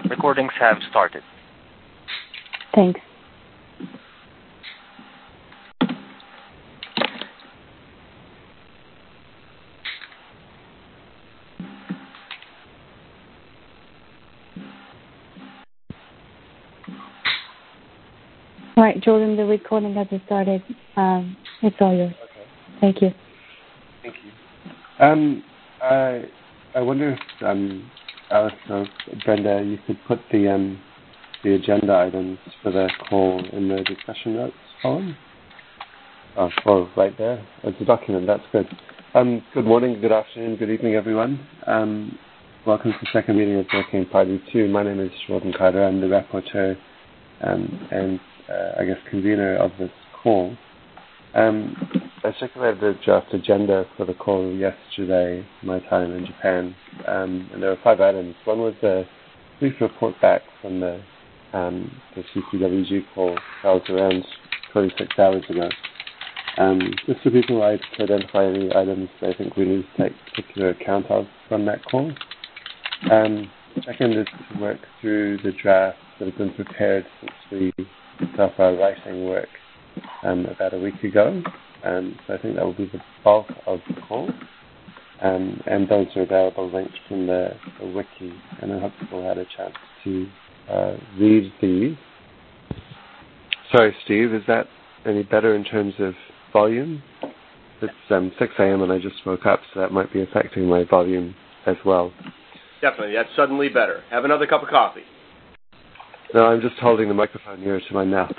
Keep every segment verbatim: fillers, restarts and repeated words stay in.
Recordings have started. Thanks. All right, Jordan, the recording has started. Um, it's all yours. Okay. Thank you. Thank you. Um, I, I wonder if um, Alice or Brenda, you could put the um, the agenda items for the call in the discussion notes column. Oh, well, right there. It's a document. That's good. Um, good morning, good afternoon, good evening, everyone. Um, welcome to the second meeting of Working Party two. My name is Jordan Carter. I'm the rapporteur um, and uh, I guess convener of this call. Um, I circulated the draft agenda for the call yesterday, my time in Japan, um, and there were five items. One was a brief report back from the, um, the C C W G call held around twenty-six hours ago. Um, just for people I'd identify any items I think we need to take particular account of from that call. Um, second is to work through the drafts that have been prepared since we kicked off our writing work um, about a week ago. Um, so I think that will be the bulk of the call. Um, and those are available linked from the, the wiki, and I hope people had a chance to uh, read these. Sorry, Steve, is that any better in terms of volume? It's um, six a.m. and I just woke up, so that might be affecting my volume as well. Definitely, that's suddenly better. Have another cup of coffee. No, I'm just holding the microphone nearer to my mouth.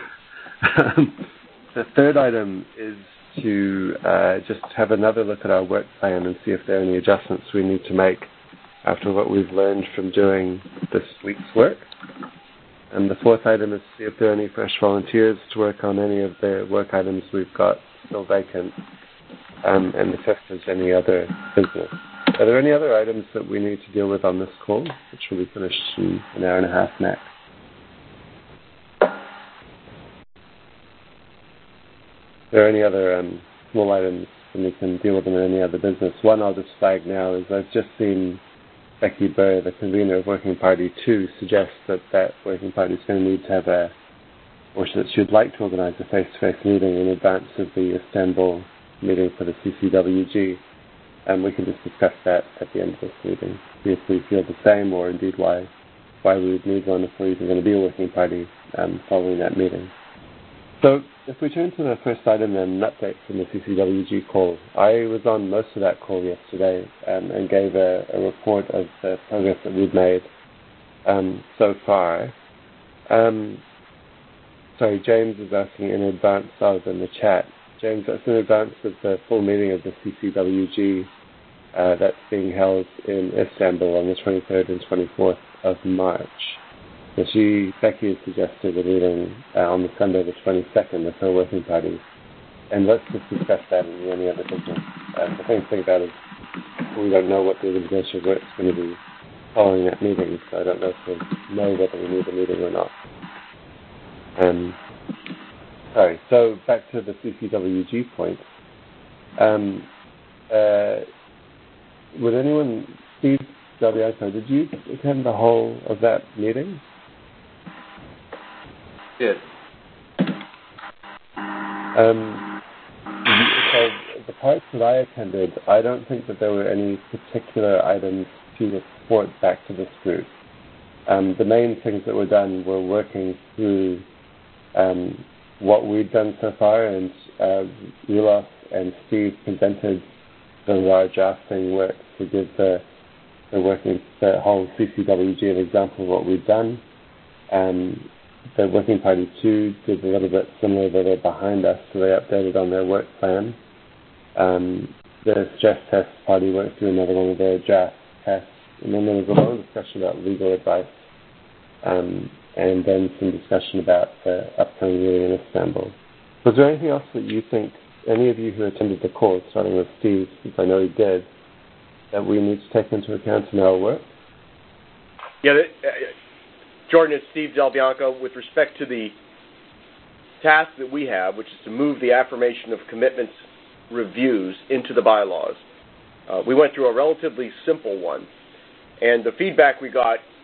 um, the third item is to uh, just have another look at our work plan and see if there are any adjustments we need to make after what we've learned from doing this week's work. And the fourth item is to see if there are any fresh volunteers to work on any of the work items we've got still vacant. Um, and the fifth is any other business. Are there any other items that we need to deal with on this call, which will be finished in an hour and a half max? Are there any other um, small items that we can deal with them in any other business? One I'll just flag now is I've just seen Becky Burr, the convener of Working Party two, suggest that that Working Party is going to need to have a, or that she would like to organise a face-to-face meeting in advance of the Istanbul meeting for the C C W G. And we can just discuss that at the end of this meeting, see if we feel the same, or indeed why why we would need one if we're even going to be a Working Party um, following that meeting. So if we turn to the first item, then an update from the C C W G call. I was on most of that call yesterday um, and gave a, a report of the progress that we've made um, so far. Um, sorry, James is asking in advance of in the chat. James, that's in advance of the full meeting of the C C W G uh, that's being held in Istanbul on the twenty-third and twenty-fourth of March. So she, Becky has suggested a meeting uh, on the Sunday the twenty-second with her Working Party. And let's just discuss that in any other business. Uh, the thing to think about is we don't know what the organization work is going to be following that meeting, so I don't know if we know whether we need a meeting or not. Um, sorry, so back to the C C W G point. Um, uh, would anyone, Steve Delbianco, did you attend the whole of that meeting? Did. Um, so the parts that I attended, I don't think that there were any particular items to report back to this group. Um, the main things that were done were working through um, what we'd done so far, and uh, Rulof and Steve presented some of our drafting work to give the, the working the whole C C W G an example of what we'd done. Um, The Working Party two did a little bit similar, but they're behind us, so they updated on their work plan. Um, the Stress Test Party went through another one of their draft tests, and then there was a long discussion about legal advice, um, and then some discussion about the upcoming meeting in Istanbul. Was there anything else that you think, any of you who attended the call, starting with Steve, since I know he did, that we need to take into account in our work? Yeah, uh, Jordan, it's Steve Delbianco. With respect to the task that we have, which is to move the affirmation of commitments reviews into the bylaws, uh, we went through a relatively simple one. And the feedback we got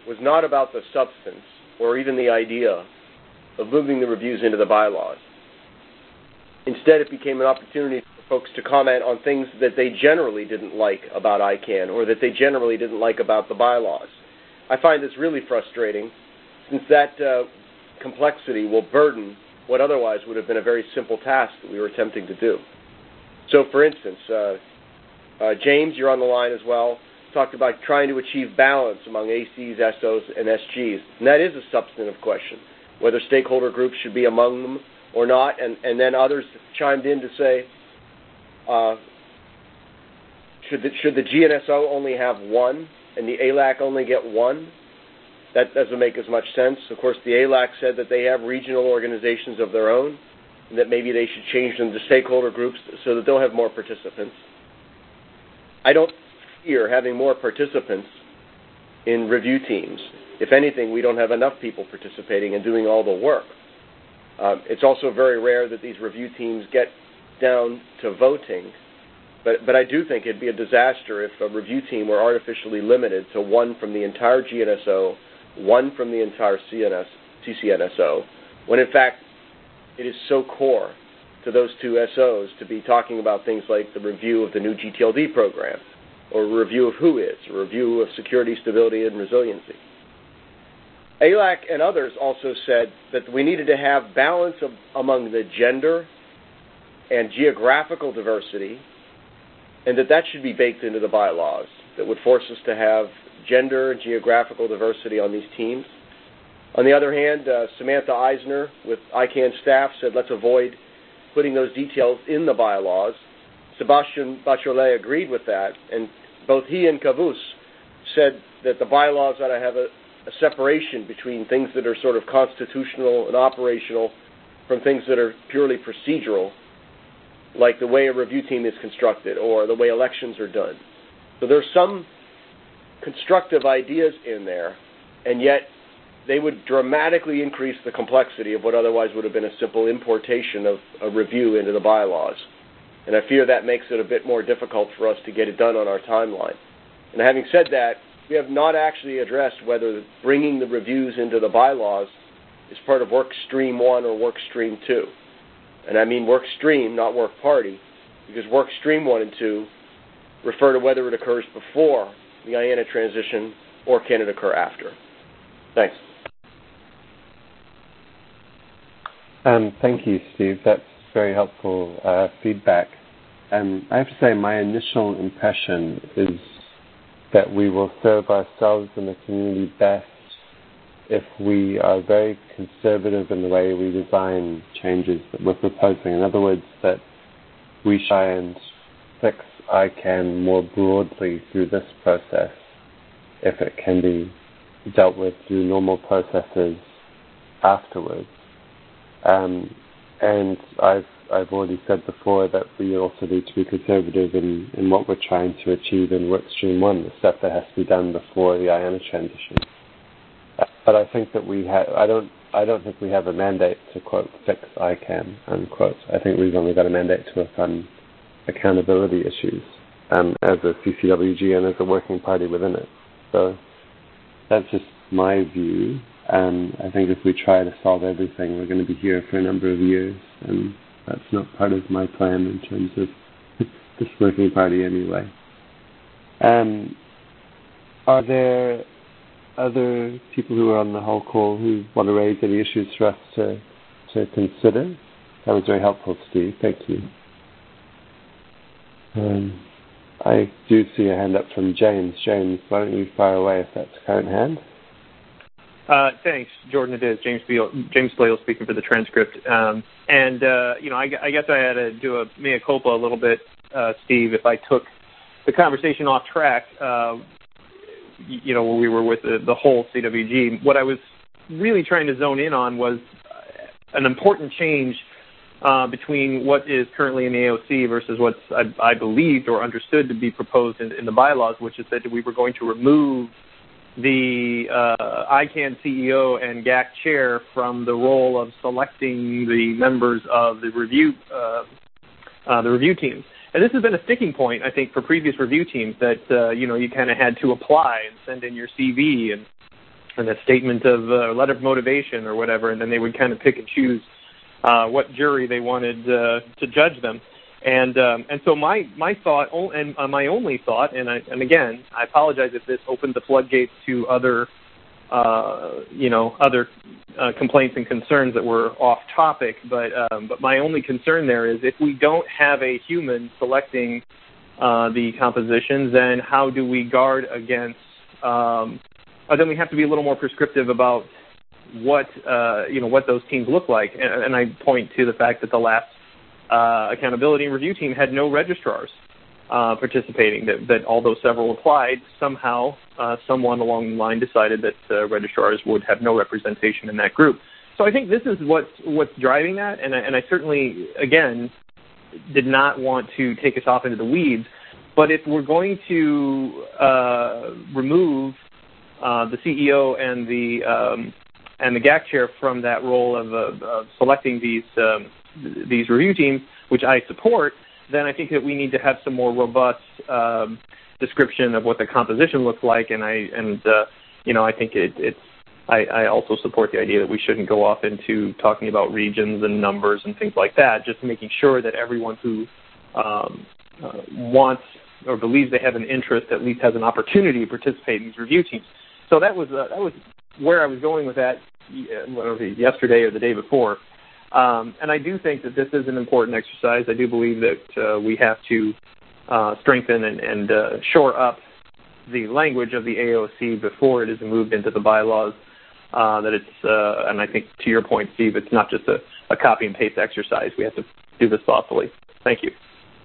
was not about the substance or even the idea of moving the reviews into the bylaws. Instead, it became an opportunity for folks to comment on things that they generally didn't like about I CANN or that they generally didn't like about the bylaws. I find this really frustrating since that uh, complexity will burden what otherwise would have been a very simple task that we were attempting to do. So, for instance, uh, uh, James, you're on the line as well, talked about trying to achieve balance among A Cs, S Os, and S Gs. And that is a substantive question, whether stakeholder groups should be among them or not. And, and then others chimed in to say, uh, should, the, should the G N S O only have one and the A L A C only get one? That doesn't make as much sense. Of course, the A L A C said that they have regional organizations of their own and that maybe they should change them to stakeholder groups so that they'll have more participants. I don't fear having more participants in review teams. If anything, we don't have enough people participating and doing all the work. Um, it's also very rare that these review teams get down to voting, but, but I do think it'd be a disaster if a review team were artificially limited to one from the entire G N S O, one from the entire C N S, C C N S O, when in fact it is so core to those two S Os to be talking about things like the review of the new G T L D program, or a review of who is, a review of security, stability, and resiliency. A L A C and others also said that we needed to have balance of, among the gender and geographical diversity, and that that should be baked into the bylaws, that would force us to have gender and geographical diversity on these teams. On the other hand, uh, Samantha Eisner with I CANN staff said let's avoid putting those details in the bylaws. Sebastian Bachelet agreed with that, and both he and Cavus said that the bylaws ought to have a, a separation between things that are sort of constitutional and operational from things that are purely procedural, like the way a review team is constructed or the way elections are done. So there's some constructive ideas in there, and yet they would dramatically increase the complexity of what otherwise would have been a simple importation of a review into the bylaws. And I fear that makes it a bit more difficult for us to get it done on our timeline. And having said that, we have not actually addressed whether bringing the reviews into the bylaws is part of work stream one or work stream two. And I mean work stream, not work party, because work stream one and two refer to whether it occurs before the I A N A transition or can it occur after. Thanks. Um, thank you, Steve. That's very helpful uh, feedback. Um, I have to say my initial impression is that we will serve ourselves and the community best if we are very conservative in the way we design changes that we're proposing. In other words, that we try and fix I CANN more broadly through this process if it can be dealt with through normal processes afterwards. Um, and I've I've already said before that we also need to be conservative in, in what we're trying to achieve in workstream one, the stuff that has to be done before the I A N A transition. But I think that we have I don't I don't think we have a mandate to quote fix I CANN unquote. I think we've only got a mandate to work on accountability issues um, as a C C W G and as a working party within it. So that's just my view. Um, I think if we try to solve everything, we're going to be here for a number of years, and that's not part of my plan in terms of this working party anyway. Um, are there other people who are on the whole call who want to raise any issues for us to, to consider? That was very helpful, Steve. Thank you. Um, I do see a hand up from James. James, why don't you fire away if that's a current hand? Uh, thanks, Jordan. It is James Beal, James Blale speaking for the transcript. Um, and uh, you know, I, I guess I had to do a mea culpa a little bit, uh, Steve, if I took the conversation off track. Uh, you know, when we were with the, the whole C W G, what I was really trying to zone in on was an important change uh, between what is currently in the A O C versus what I, I believed or understood to be proposed in, in the bylaws, which is that we were going to remove the uh, I CANN C E O and G A C chair from the role of selecting the members of the review uh, uh, the review teams. And this has been a sticking point, I think, for previous review teams that, uh, you know, you kind of had to apply and send in your C V and and a statement of uh, letter of motivation or whatever, and then they would kind of pick and choose uh, what jury they wanted uh, to judge them. And um, and so my my thought, and uh, my only thought, and I, and again, I apologize if this opened the floodgates to other, uh, you know, other uh, complaints and concerns that were off topic. But um, but my only concern there is if we don't have a human selecting uh, the compositions, then how do we guard against? Um, uh, then we have to be a little more prescriptive about what uh, you know what those teams look like. And, and I point to the fact that the last Uh, accountability and review team had no registrars uh, participating, that, that although several applied, somehow uh, someone along the line decided that uh, registrars would have no representation in that group. So I think this is what's, what's driving that, and I, and I certainly, again, did not want to take us off into the weeds, but if we're going to uh, remove uh, the C E O and the um, and the G A C chair from that role of, uh, of selecting these um, these review teams, which I support, then I think that we need to have some more robust um, description of what the composition looks like. And I and uh, you know I think it, it's I, I also support the idea that we shouldn't go off into talking about regions and numbers and things like that. Just making sure that everyone who um, uh, wants or believes they have an interest at least has an opportunity to participate in these review teams. So that was uh, that was where I was going with that yesterday or the day before. Um, and I do think that this is an important exercise. I do believe that uh, we have to uh, strengthen and, and uh, shore up the language of the A O C before it is moved into the bylaws. Uh, that it's, uh, and I think to your point, Steve, it's not just a, a copy and paste exercise. We have to do this thoughtfully. Thank you.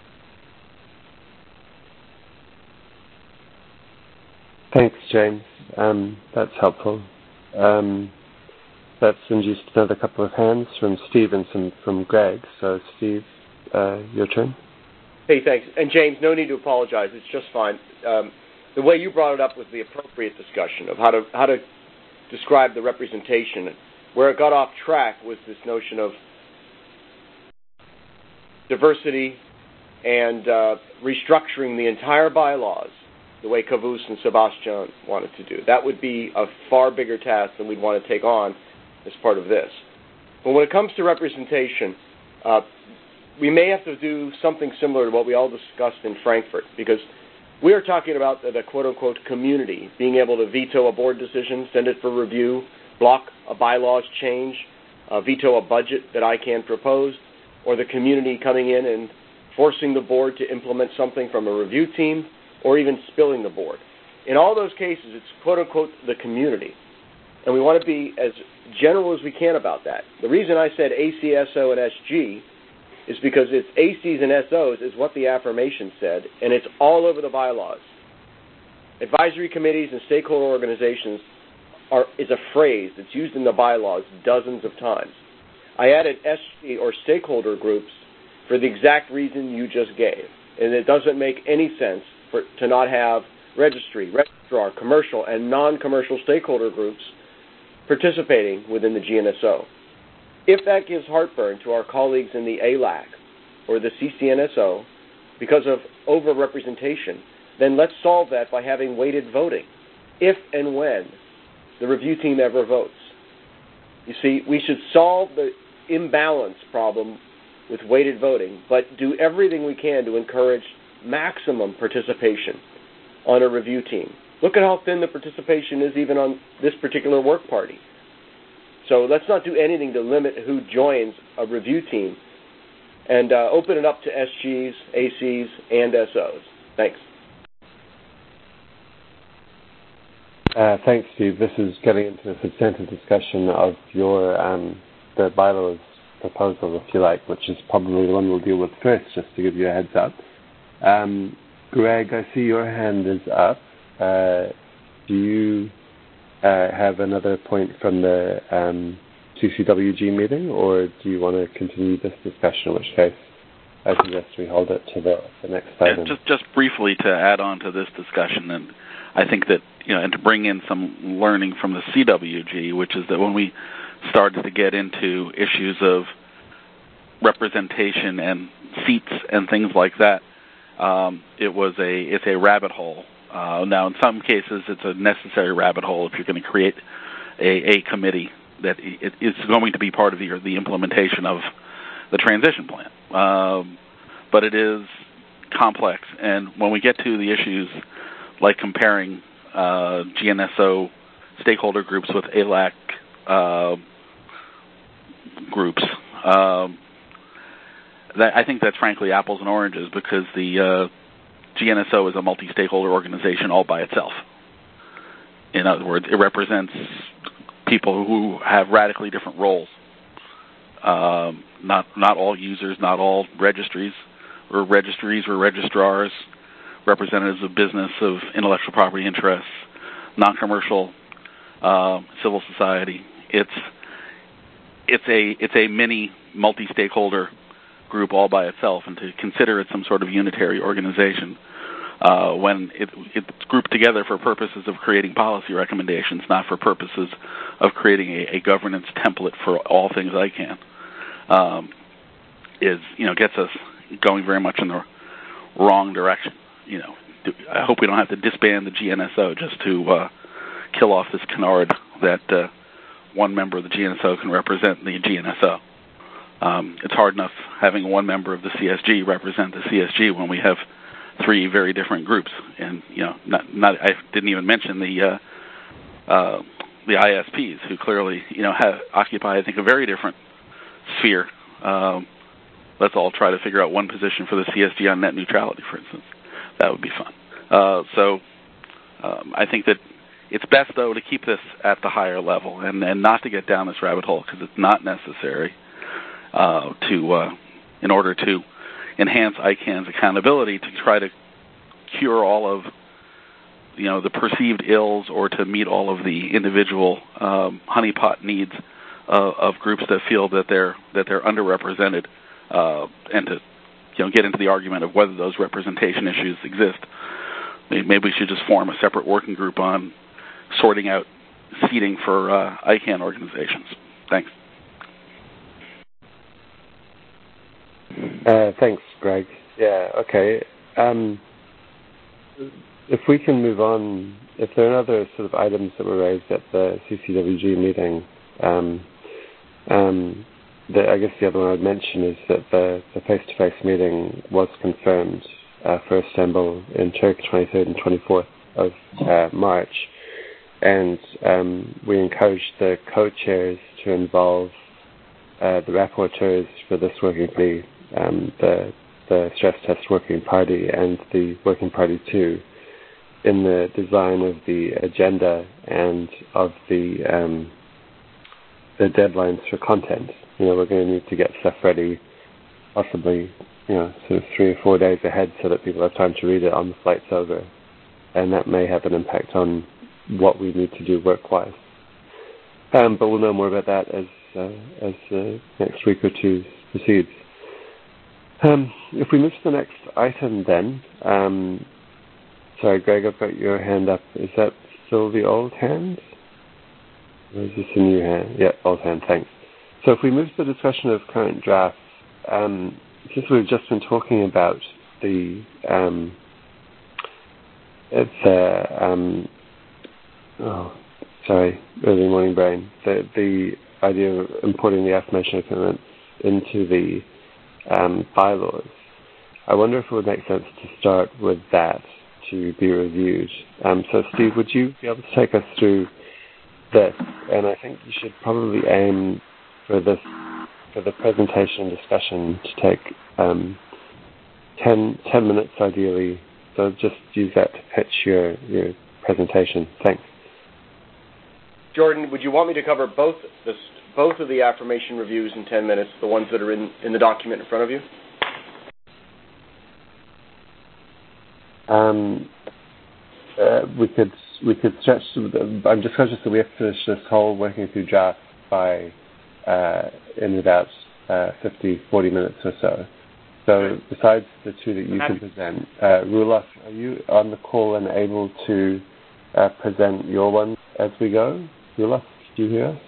Thanks, James. Um, that's helpful. Um, That's induced another couple of hands from Steve and some from Greg. So, Steve, uh, your turn. Hey, thanks. And James, no need to apologize. It's just fine. Um, the way you brought it up was the appropriate discussion of how to how to describe the representation. Where it got off track was this notion of diversity and uh, restructuring the entire bylaws the way Kavus and Sebastian wanted to do. That would be a far bigger task than we'd want to take on as part of this. But when it comes to representation, uh, we may have to do something similar to what we all discussed in Frankfurt, because we are talking about the, the quote-unquote community being able to veto a board decision, send it for review, block a bylaws change, uh, veto a budget that I can propose, or the community coming in and forcing the board to implement something from a review team, or even spilling the board. In all those cases, it's quote-unquote the community. And we want to be as general as we can about that. The reason I said A C, S O, and S G is because it's A Cs and S Os is what the affirmation said, and it's all over the bylaws. Advisory committees and stakeholder organizations are is a phrase that's used in the bylaws dozens of times. I added S G, or stakeholder groups, for the exact reason you just gave. And it doesn't make any sense for to not have registry, registrar, commercial, and non-commercial stakeholder groups participating within the G N S O. If that gives heartburn to our colleagues in the A L A C or the C C N S O because of over-representation, then let's solve that by having weighted voting, if and when the review team ever votes. You see, we should solve the imbalance problem with weighted voting, but do everything we can to encourage maximum participation on a review team. Look at how thin the participation is even on this particular work party. So let's not do anything to limit who joins a review team, and uh, open it up to S Gs, A Cs, and S Os. Thanks. Uh, thanks, Steve. This is getting into a substantive discussion of your um, the bylaws proposal, if you like, which is probably the one we'll deal with first, just to give you a heads up. Um, Greg, I see your hand is up. Uh, do you uh, have another point from the um, C C W G meeting, or do you want to continue this discussion, in which case I suggest we hold it to the, the next item? Yeah, just, just briefly to add on to this discussion, and I think that, you know, and to bring in some learning from the C W G, which is that when we started to get into issues of representation and seats and things like that, Um, it was a it's a rabbit hole Uh, now, in some cases, it's a necessary rabbit hole if you're going to create a, a committee that it is going to be part of the, the implementation of the transition plan. Um, but it is complex, and when we get to the issues like comparing uh, G N S O stakeholder groups with A L A C uh, groups, um, that, I think that's frankly apples and oranges, because the uh, G N S O is a multi-stakeholder organization all by itself. In other words, it represents people who have radically different roles. Um, not not all users, not all registries, or registries or registrars, representatives of business, of intellectual property interests, non-commercial, uh, civil society. It's it's a it's a mini multi-stakeholder group all by itself, and to consider it some sort of unitary organization uh, when it, it's grouped together for purposes of creating policy recommendations, not for purposes of creating a, a governance template for all things I can, um, is you know gets us going very much in the wrong direction. You know, I hope we don't have to disband the G N S O just to uh, kill off this canard that uh, one member of the G N S O can represent the G N S O. Um, it's hard enough having one member of the C S G represent the C S G when we have three very different groups. And you know, not, not I didn't even mention the uh, uh, the I S Ps, who clearly you know have occupy I think a very different sphere. Um, let's all try to figure out one position for the C S G on net neutrality, for instance. That would be fun. Uh, so um, I think that it's best, though, to keep this at the higher level and, and not to get down this rabbit hole, because it's not necessary uh, to, uh, in order to enhance I CANN's accountability, to try to cure all of, you know, the perceived ills or to meet all of the individual um, honeypot needs uh, of groups that feel that they're that they're underrepresented, uh, and to you know get into the argument of whether those representation issues exist. Maybe we should just form a separate working group on sorting out seating for uh, I CANN organizations. Thanks. Uh, thanks, Greg. Yeah, okay. Um, if we can move on, if there are other sort of items that were raised at the C C W G meeting, um, um, the, I guess the other one I'd mention is that the, the face-to-face meeting was confirmed uh, for Istanbul in Turkey, twenty-third and twenty-fourth of uh, March. And um, we encouraged the co-chairs to involve uh, the rapporteurs for this working party, um, the, the stress test working party and the working party two, in the design of the agenda and of the um, the deadlines for content. You know, we're going to need to get stuff ready, possibly, you know, sort of three or four days ahead, so that people have time to read it on the flights over, and that may have an impact on what we need to do work-wise. Um, but we'll know more about that as uh, as the next week or two proceeds. Um, if we move to the next item, then, um, sorry, Greg, I've got your hand up. Is that still the old hand? Or is this a new hand? Yeah, old hand, thanks. So if we move to the discussion of current drafts, um, since we've just been talking about the, um, it's, uh, um, oh, sorry, early morning brain, the, the idea of importing the affirmation of commitments into the um, bylaws, I wonder if it would make sense to start with that to be reviewed. Um, so, Steve, would you be able to take us through this? And I think you should probably aim for this, for the presentation and discussion to take um, ten, ten minutes ideally. So just use that to pitch your, your presentation. Thanks. Jordan, would you want me to cover both the, both of the affirmation reviews in ten minutes, the ones that are in, in the document in front of you? Um, uh, we could we could stretch. I'm just conscious that we have to finish this whole working through draft by uh, in about uh, fifty, forty minutes or so. So besides the two that you can present, uh, Roelof, are you on the call and able to uh, present your one as we go? Roelof, do you hear us?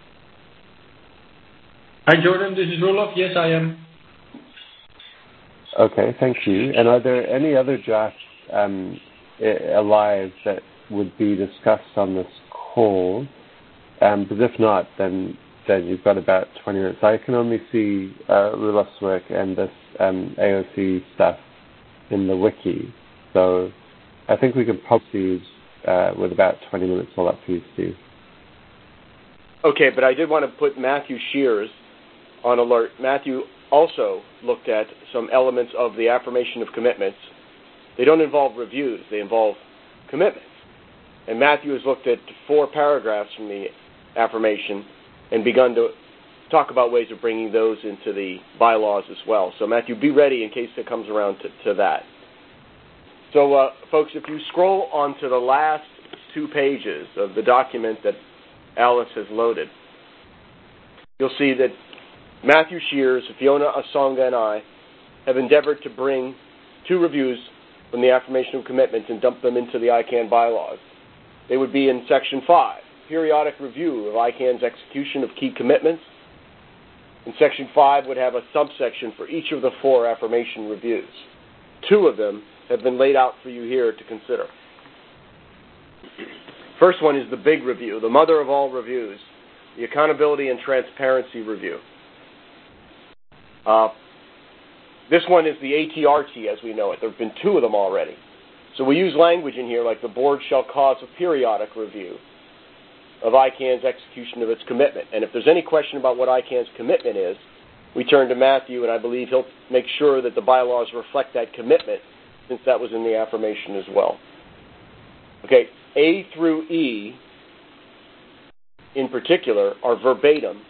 Hi, Jordan. This is Roelof. Yes, I am. Okay, thank you. And are there any other drafts um, alive that would be discussed on this call? Um, because if not, then then you've got about twenty minutes. I can only see uh, Roelof's work and this um, A O C stuff in the wiki. So I think we could probably uh, with about twenty minutes all up to you, Steve. Okay, but I did want to put Matthew Shears on alert. Matthew also looked at some elements of the affirmation of commitments. They don't involve reviews. They involve commitments. And Matthew has looked at four paragraphs from the affirmation and begun to talk about ways of bringing those into the bylaws as well. So, Matthew, be ready in case it comes around to, to that. So, uh, folks, if you scroll onto the last two pages of the document that Alice has loaded, you'll see that Matthew Shears, Fiona Asonga, and I have endeavored to bring two reviews from the affirmation of commitments and dump them into the I CANN bylaws. They would be in Section five, periodic review of I CANN's execution of key commitments. And Section five would have a subsection for each of the four affirmation reviews. Two of them have been laid out for you here to consider. First one is the big review, the mother of all reviews, the Accountability and Transparency Review. Uh, this one is the A T R T as we know it. There have been two of them already. So we use language in here like the board shall cause a periodic review of I CANN's execution of its commitment. And if there's any question about what I CANN's commitment is, we turn to Matthew, and I believe he'll make sure that the bylaws reflect that commitment, since that was in the affirmation as well. Okay, A through E, in particular, are verbatim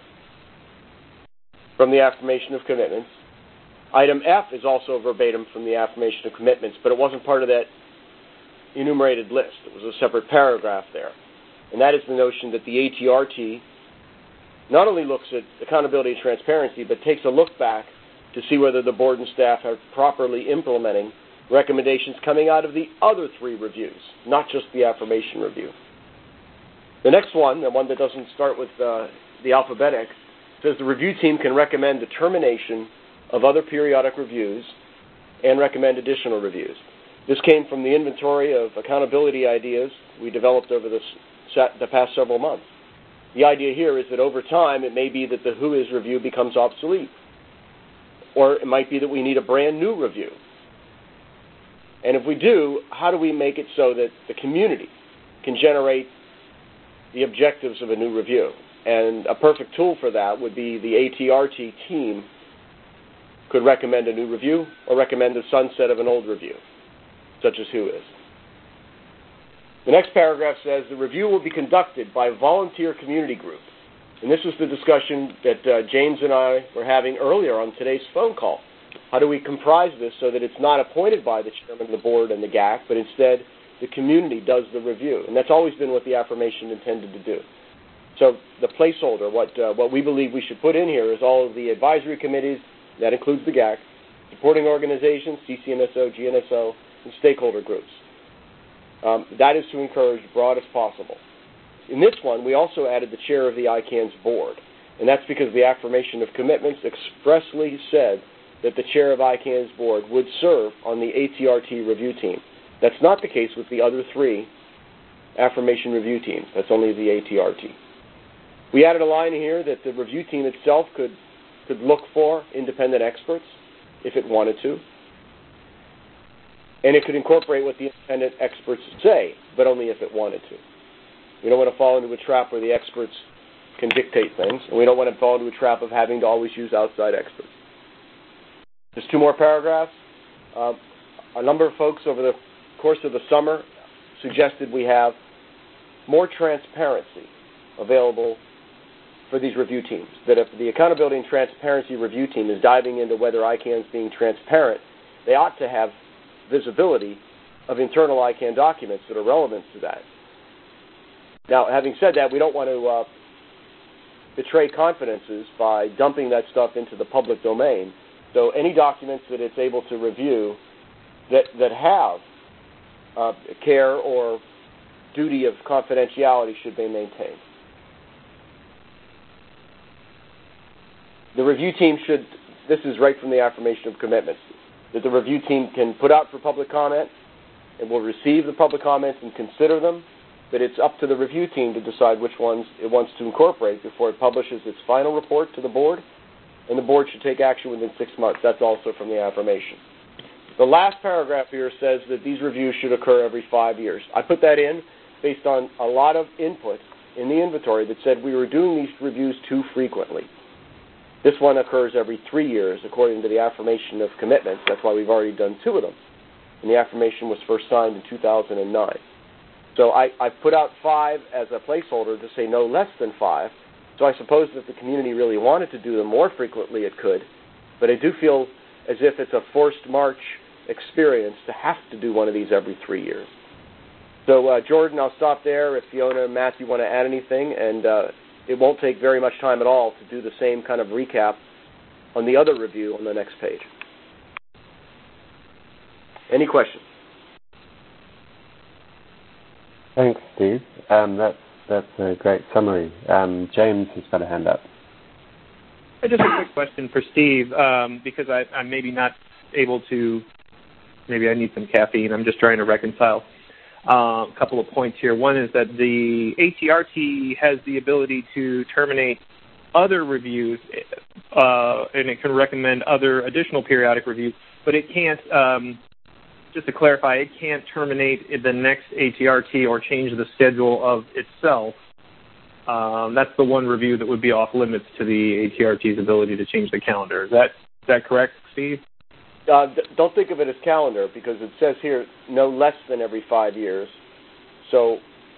from the affirmation of commitments. Item F is also verbatim from the affirmation of commitments, but it wasn't part of that enumerated list. It was a separate paragraph there. And that is the notion that the A T R T not only looks at accountability and transparency, but takes a look back to see whether the board and staff are properly implementing recommendations coming out of the other three reviews, not just the affirmation review. The next one, the one that doesn't start with uh, the alphabetic, says the review team can recommend the termination of other periodic reviews and recommend additional reviews. This came from the inventory of accountability ideas we developed over this, the past several months. The idea here is that over time, it may be that the Who Is review becomes obsolete. Or it might be that we need a brand new review. And if we do, how do we make it so that the community can generate the objectives of a new review? And a perfect tool for that would be the A T R T team could recommend a new review or recommend the sunset of an old review, such as Who Is. The next paragraph says the review will be conducted by a volunteer community group. And this is the discussion that uh, James and I were having earlier on today's phone call. How do we comprise this so that it's not appointed by the chairman of the board and the G A C, but instead the community does the review? And that's always been what the affirmation intended to do. So the placeholder, what uh, what we believe we should put in here is all of the advisory committees, that includes the G A C, supporting organizations, C C N S O, G N S O, and stakeholder groups. Um, that is to encourage as broad as possible. In this one, we also added the chair of the I CANN's board, and that's because the affirmation of commitments expressly said that the chair of I CANN's board would serve on the A T R T review team. That's not the case with the other three affirmation review teams. That's only the A T R T. We added a line here that the review team itself could, could look for independent experts if it wanted to. And it could incorporate what the independent experts say, but only if it wanted to. We don't want to fall into a trap where the experts can dictate things, and we don't want to fall into a trap of having to always use outside experts. Just two more paragraphs. Uh, a number of folks over the course of the summer suggested we have more transparency available for these review teams, that if the Accountability and Transparency Review Team is diving into whether I CANN is being transparent, they ought to have visibility of internal I CANN documents that are relevant to that. Now, having said that, we don't want to uh, betray confidences by dumping that stuff into the public domain. So any documents that it's able to review that, that have uh, care or duty of confidentiality should be maintained. The review team should, this is right from the affirmation of commitments, that the review team can put out for public comment and will receive the public comments and consider them, but it's up to the review team to decide which ones it wants to incorporate before it publishes its final report to the board, and the board should take action within six months. That's also from the affirmation. The last paragraph here says that these reviews should occur every five years. I put that in based on a lot of input in the inventory that said we were doing these reviews too frequently. This one occurs every three years according to the affirmation of commitments. That's why we've already done two of them. And the affirmation was first signed in two thousand nine. So I, I put out five as a placeholder to say no less than five. So I suppose that if the community really wanted to do them more frequently, it could. But I do feel as if it's a forced march experience to have to do one of these every three years. So, uh, Jordan, I'll stop there if Fiona and Matthew want to add anything, and uh, it won't take very much time at all to do the same kind of recap on the other review on the next page. Any questions? Thanks, Steve. Um, that's, that's a great summary. Um, James has got a hand up. Just a quick question for Steve, um, because I, I'm maybe not able to, maybe I need some caffeine. I'm just trying to reconcile uh, a couple of points here. One is that the A T R T has the ability to terminate other reviews, uh, and it can recommend other additional periodic reviews, but it can't, um, just to clarify, it can't terminate the next A T R T or change the schedule of itself. Um, that's the one review that would be off limits to the A T R T's ability to change the calendar. Is that is that correct, Steve? Uh, don't think of it as calendar because it says here no less than every five years. So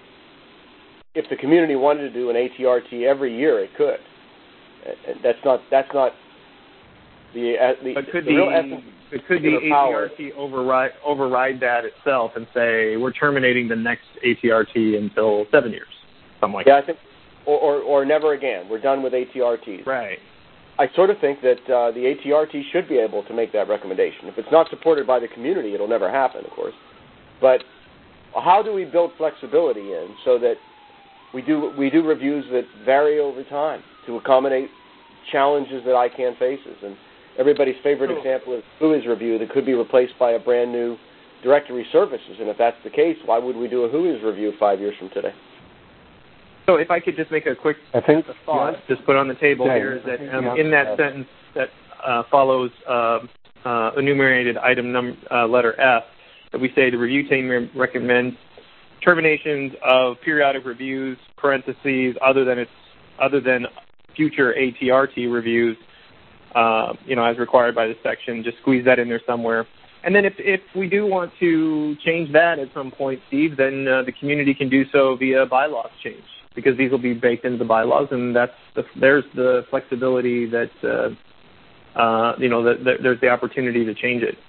if the community wanted to do an A T R T every year, it could. That's not that's not the uh, the, but could the real the, essence. But could the A T R T override override that itself and say we're terminating the next A T R T until seven years, something like yeah, that? I think, or, or or never again. We're done with A T R Ts. Right. I sort of think that uh, the A T R T should be able to make that recommendation. If it's not supported by the community, it'll never happen, of course. But how do we build flexibility in so that we do we do reviews that vary over time to accommodate challenges that I C A N faces? And everybody's favorite Cool. example is W H O I S review that could be replaced by a brand new directory services. And if that's the case, why would we do a W H O I S review five years from today? So if I could just make a quick I think, thought, yeah. just put on the table yeah, here, is that um, yeah. in that yeah. sentence that uh, follows uh, uh, enumerated item num- uh, letter F, that we say the review team recommends terminations of periodic reviews, parentheses, other than its, other than future A T R T reviews, uh, you know, as required by the section. Just squeeze that in there somewhere. And then if, if we do want to change that at some point, Steve, then uh, the community can do so via bylaws change, because these will be baked into the bylaws, and that's the, there's the flexibility that, uh, uh, you know, that, that there's the opportunity to change it.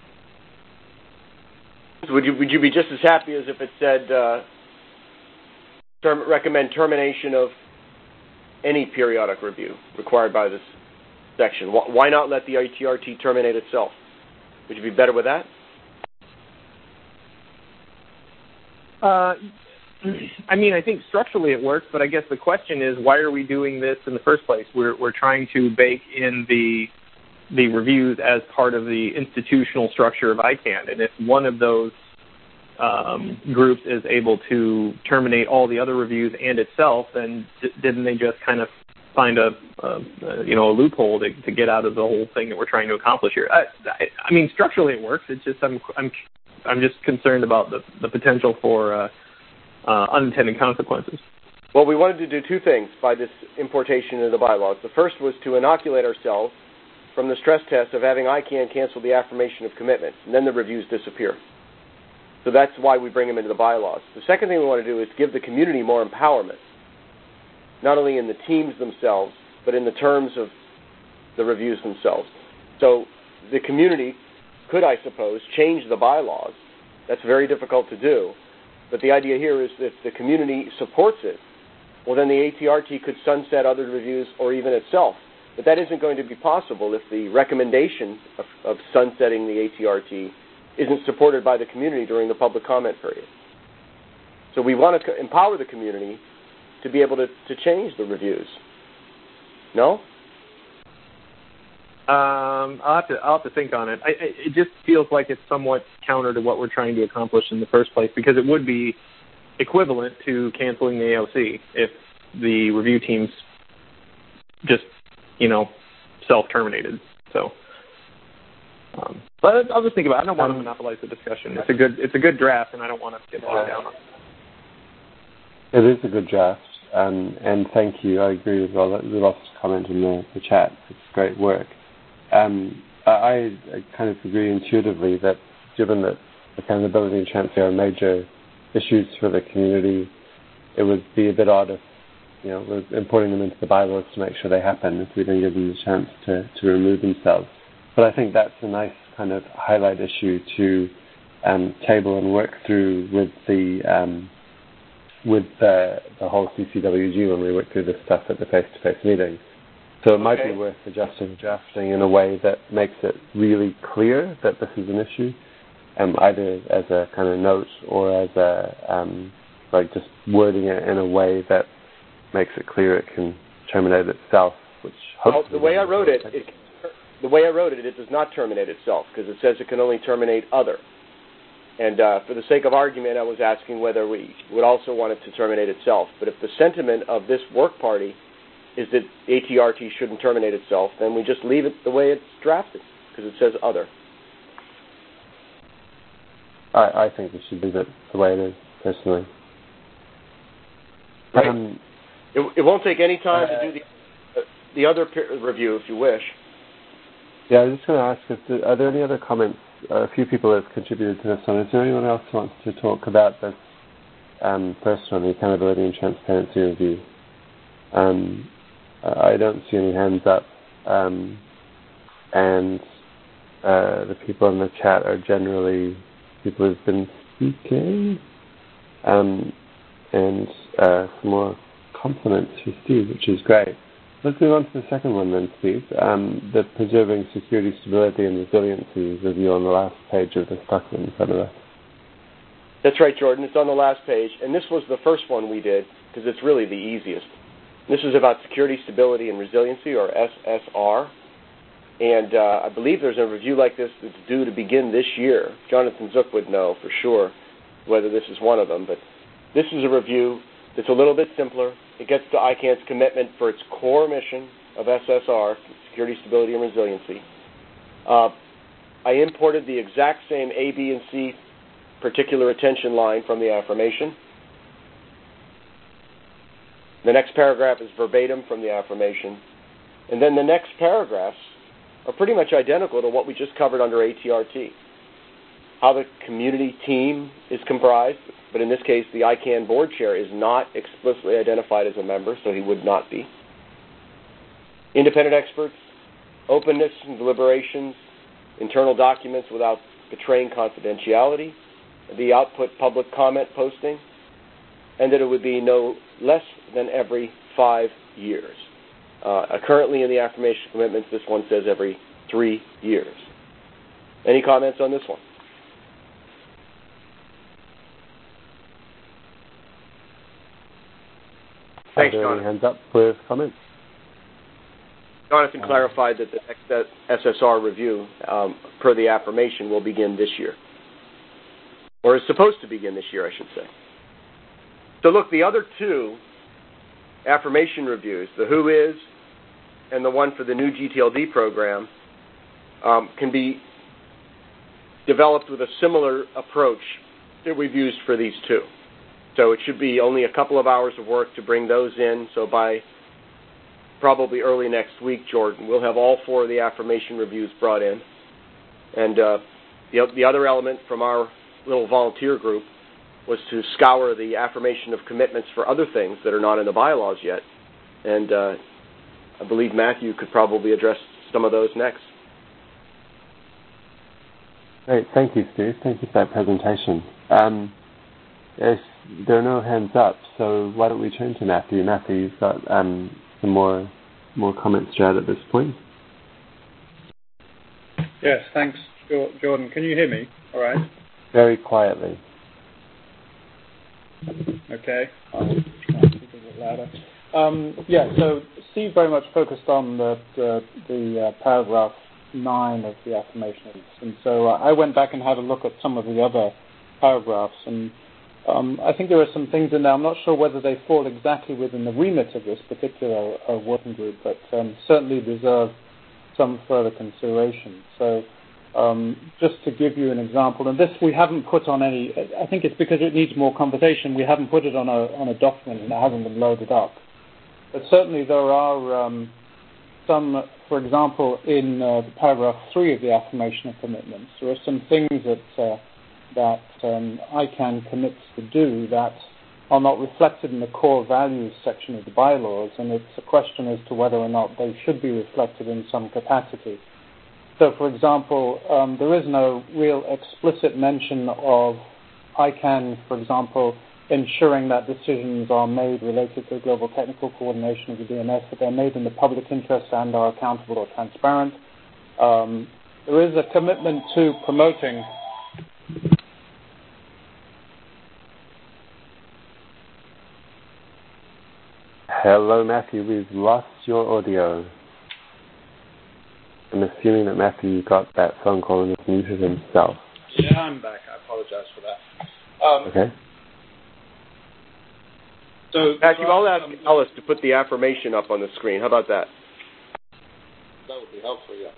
Would you would you be just as happy as if it said uh, term, recommend termination of any periodic review required by this section? Why not let the A T R T terminate itself? Would you be better with that? Uh, I mean, I think structurally it works, but I guess the question is, why are we doing this in the first place? We're we're trying to bake in the the reviews as part of the institutional structure of I C A N, and if one of those um, groups is able to terminate all the other reviews and itself, then d- didn't they just kind of find a, a, a you know a loophole to, to get out of the whole thing that we're trying to accomplish here? I, I, I mean, structurally it works. It's just I'm I'm I'm just concerned about the the potential for uh, uh, unintended consequences. Well, we wanted to do two things by this importation into the bylaws. The first was to inoculate ourselves from the stress test of having I C A N cancel the affirmation of commitment, and then the reviews disappear. So that's why we bring them into the bylaws. The second thing we want to do is give the community more empowerment, not only in the teams themselves, but in the terms of the reviews themselves. So the community could, I suppose, change the bylaws. That's very difficult to do. But the idea here is that if the community supports it, well, then the A T R T could sunset other reviews or even itself. But that isn't going to be possible if the recommendation of, of sunsetting the A T R T isn't supported by the community during the public comment period. So we want to empower the community to be able to, to change the reviews. No? Um, I'll have to I'll have to think on it. I, it just feels like it's somewhat counter to what we're trying to accomplish in the first place, because it would be equivalent to canceling the A O C if the review teams just, you know, self-terminated. So, um, but I'll just think about it. I don't want to monopolize the discussion. It's a good it's a good draft, and I don't want to get bogged down on it. It is a good draft, um, and thank you. I agree with Ross's comment in the, the chat. It's great work. Um, I, I kind of agree intuitively that given that accountability and transparency are major issues for the community, it would be a bit odd if, you know, we're importing them into the bylaws to make sure they happen if we didn't give them the chance to, to remove themselves. But I think that's a nice kind of highlight issue to um, table and work through with the um, with the, the whole C C W G when we work through this stuff at the face-to-face meetings. So it might okay. be worth adjusting drafting in a way that makes it really clear that this is an issue, um, either as a kind of note or as a, um, like just wording it in a way that makes it clear it can terminate itself, which well, the way I wrote it, it, the way I wrote it, it does not terminate itself because it says it can only terminate other. And uh, for the sake of argument, I was asking whether we would also want it to terminate itself. But if the sentiment of this work party is that A T R T shouldn't terminate itself, then we just leave it the way it's drafted, because it says other. I, I think we should leave it the way it is, personally. Right. Um, it, it won't take any time uh, to do the uh, the other peer review if you wish. Yeah, I was just going to ask, if there, are there any other comments? Uh, a few people have contributed to this one. Is there anyone else who wants to talk about this um, first one, the accountability and transparency review? Um, I don't see any hands up, um, and uh, the people in the chat are generally people who've been speaking, um, and uh, some more compliments for Steve, which is great. Let's move on to the second one then, Steve, um, the Preserving Security, Stability and Resiliency review on the last page of this document in front of us. That's right, Jordan. It's on the last page, and this was the first one we did because it's really the easiest. This is about Security, Stability, and Resiliency, or S S R. And uh, I believe there's a review like this that's due to begin this year. Jonathan Zook would know for sure whether this is one of them. But this is a review that's a little bit simpler. It gets to I CAN's commitment for its core mission of S S R, Security, Stability, and Resiliency. Uh, I imported the exact same A, B, and C particular attention line from the affirmation. The next paragraph is verbatim from the affirmation. And then the next paragraphs are pretty much identical to what we just covered under A T R T. How the community team is comprised, but in this case, the I CAN board chair is not explicitly identified as a member, so he would not be. Independent experts, openness and deliberations, internal documents without betraying confidentiality, the output public comment posting, and that it would be no less than every five years. Uh, currently in the affirmation commitments, this one says every three years. Any comments on this one? Thanks, Jonathan. Hands up with comments. Jonathan um, clarified that the next S S R review, um, per the affirmation, will begin this year. Or is supposed to begin this year, I should say. So look, the other two affirmation reviews, the Who Is and the one for the new G T L D program, um, can be developed with a similar approach that we've used for these two. So it should be only a couple of hours of work to bring those in. So by probably early next week, Jordan, we'll have all four of the affirmation reviews brought in. And uh, the, the other element from our little volunteer group was to scour the affirmation of commitments for other things that are not in the bylaws yet. And uh, I believe Matthew could probably address some of those next. Great. Thank you, Steve. Thank you for that presentation. Um, if there are no hands up, so why don't we turn to Matthew? Matthew, you've got um, some more more comments to add at this point. Yes, thanks, Jordan. Can you hear me all right? Very quietly. Okay. I'll try and speak speak a bit louder. Um, yeah, so Steve very much focused on the, the, the uh, paragraph nine of the affirmation. And so uh, I went back and had a look at some of the other paragraphs. And um, I think there are some things in there. I'm not sure whether they fall exactly within the remit of this particular uh, working group, but um, certainly deserve some further consideration. So um, just to give you an example, and this we haven't put on any, I think it's because it needs more conversation, we haven't put it on a, on a document and it hasn't been loaded up. But certainly there are um, some, for example, in uh, the paragraph three of the affirmation of commitments, there are some things that uh, that um, ICANN commits to do that are not reflected in the core values section of the bylaws, and it's a question as to whether or not they should be reflected in some capacity. So, for example, um, there is no real explicit mention of ICANN, for example, ensuring that decisions are made related to global technical coordination of the D N S, that they're made in the public interest and are accountable or transparent. Um, there is a commitment to promoting Hello, Matthew. We've lost your audio. I'm assuming that Matthew got that phone call and has muted himself. Yeah, I'm back. I apologize for that. Um, okay. So, Matthew, I'll ask Alice to put the affirmation up on the screen. How about that? That would be helpful, yeah.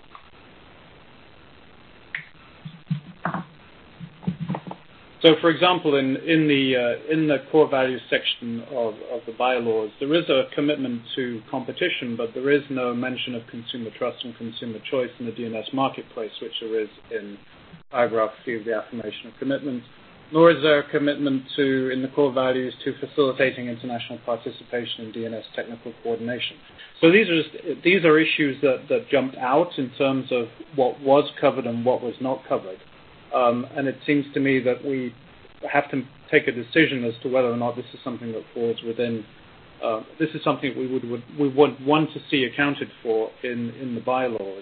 So, for example, in, in the uh, in the core values section of, of the bylaws, there is a commitment to competition, but there is no mention of consumer trust and consumer choice in the D N S marketplace, which there is in paragraph three of the affirmation of commitment. Nor is there a commitment to, in the core values, to facilitating international participation in D N S technical coordination. So these are just, these are issues that, that jumped out in terms of what was covered and what was not covered. Um, and it seems to me that we have to take a decision as to whether or not this is something that falls within. Uh, this is something we would, would we would want to see accounted for in in the bylaws.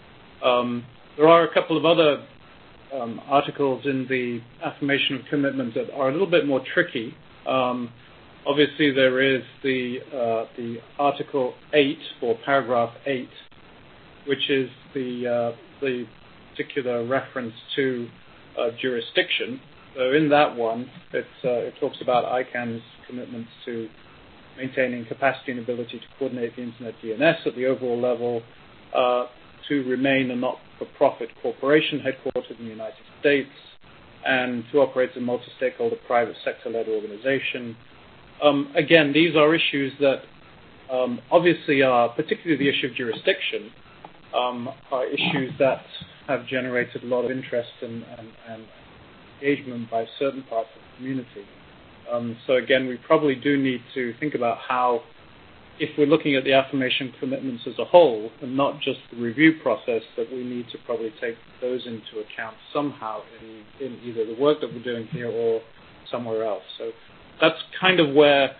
Um, there are a couple of other um, articles in the affirmation of commitment that are a little bit more tricky. Um, obviously, there is the uh, the Article eight or Paragraph eight, which is the uh, the particular reference to uh, jurisdiction. So in that one, it's, uh, it talks about ICANN's commitments to maintaining capacity and ability to coordinate the Internet D N S at the overall level, uh, to remain a not-for-profit corporation headquartered in the United States, and to operate as a multi-stakeholder private sector-led organization. Um, again, these are issues that um, obviously are, particularly the issue of jurisdiction, um, are issues that have generated a lot of interest and, and, and engagement by certain parts of the community. Um, so again, we probably do need to think about how, if we're looking at the affirmation commitments as a whole, and not just the review process, that we need to probably take those into account somehow in, in either the work that we're doing here or somewhere else. So that's kind of where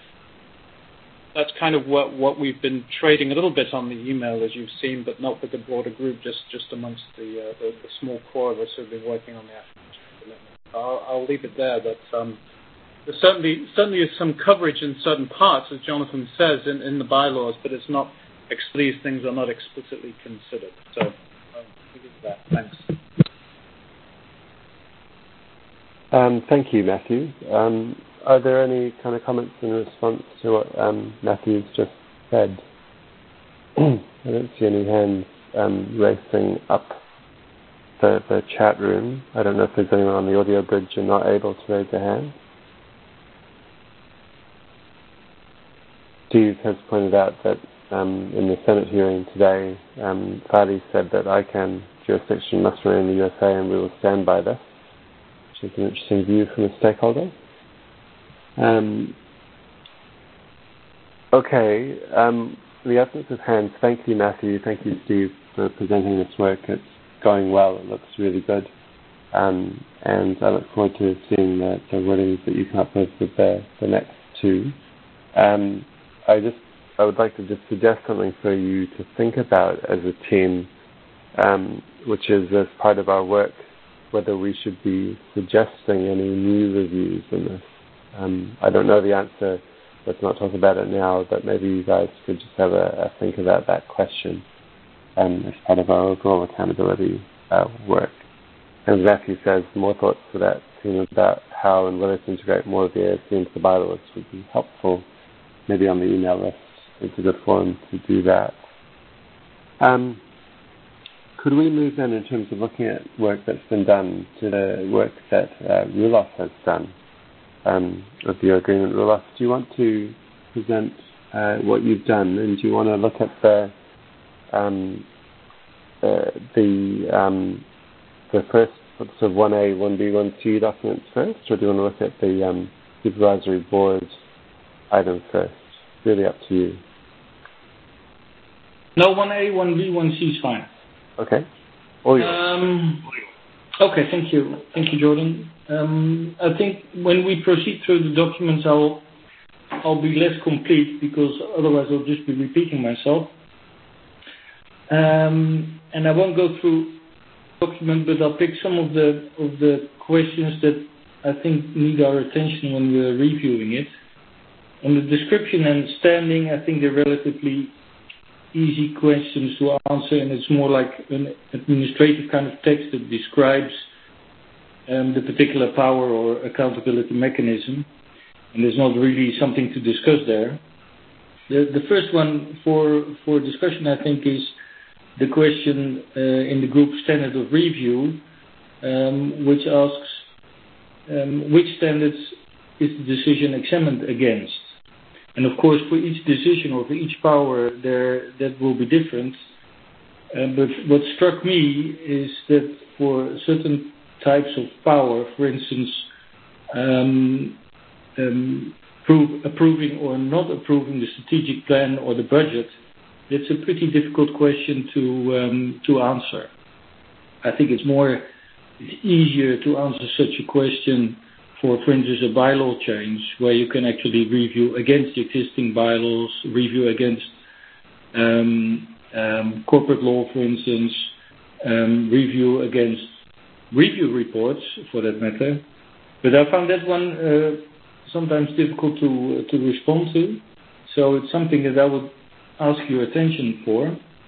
That's kind of what, what we've been trading a little bit on the email, as you've seen, but not with the broader group, just, just amongst the, uh, the, the small core of us who have been working on the affirmation commitment. I'll, I'll leave it there, but um, there certainly, certainly is some coverage in certain parts, as Jonathan says, in, in the bylaws, but it's not, these things are not explicitly considered. So I'll leave it there. Thanks. Um, thank you, Matthew. Um, Are there any kind of comments in response to what um, Matthew's just said? I don't see any hands um, racing up the, the chat room. I don't know if there's anyone on the audio bridge and not able to raise a hand. Steve has pointed out that um, in the Senate hearing today, um, Fadi said that ICANN jurisdiction must remain in the U S A, and we will stand by this, which is an interesting view from a stakeholder. Um, okay, um, the absence of hands, thank you, Matthew, thank you, Steve, for presenting this work. It's going well, it looks really good, um, and I look forward to seeing the, the wordings that you come up with with the, the next two. Um, I just, I would like to just suggest something for you to think about as a team, um, which is as part of our work, whether we should be suggesting any new reviews in this. Um, I don't know the answer let's not talk about it now, but maybe you guys could just have a, a think about that question um, as part of our overall accountability uh, work. And Matthew says more thoughts for that team about how and whether to integrate more of the A S C into the bylaws would be helpful. Maybe on the email list, it's a good forum to do that. Um, could we move then in terms of looking at work that's been done to the work that uh, Roelof has done um, of the agreement? Roelof, do you want to present uh, what you've done, and do you want to look at the um, uh, the um, the first sort of one A, one B, one C documents first, or do you want to look at the um, supervisory board item first? Really up to you. No, one A, one B, one C is fine. Okay. All yours. Um, okay, thank you. Thank you, Jordan. Um, I think when we proceed through the documents, I'll, I'll be less complete because otherwise I'll just be repeating myself. Um, and I won't go through the document, but I'll pick some of the, of the questions that I think need our attention when we're reviewing it. On the description and standing, I think they're relatively easy questions to answer, and it's more like an administrative kind of text that describes um, the particular power or accountability mechanism, and there's not really something to discuss there. The, the first one for, for discussion, I think, is the question uh, in the group standard of review, um, which asks um, which standards is the decision examined against. And of course, for each decision or for each power, there that will be different. Uh, but what struck me is that for certain types of power, for instance, um, um, prove, approving or not approving the strategic plan or the budget, it's a pretty difficult question to um, to answer. I think it's more it's easier to answer such a question for, for instance, a bylaw change, where you can actually review against existing bylaws, review against um, um, corporate law, for instance, um, review against review reports, for that matter. But I found that one uh, sometimes difficult to to respond to. So it's something that I would ask your attention for.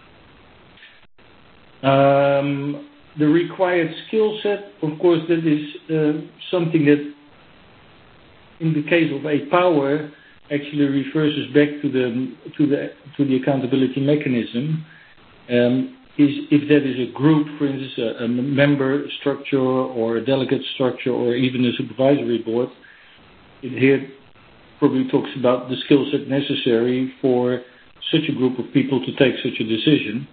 Um, the required skill set, of course, that is uh, something that in the case of a power, actually refers us back to the to the to the accountability mechanism. Um, is if that is a group, for instance, a, a member structure or a delegate structure, or even a supervisory board, it here probably talks about the skill set necessary for such a group of people to take such a decision.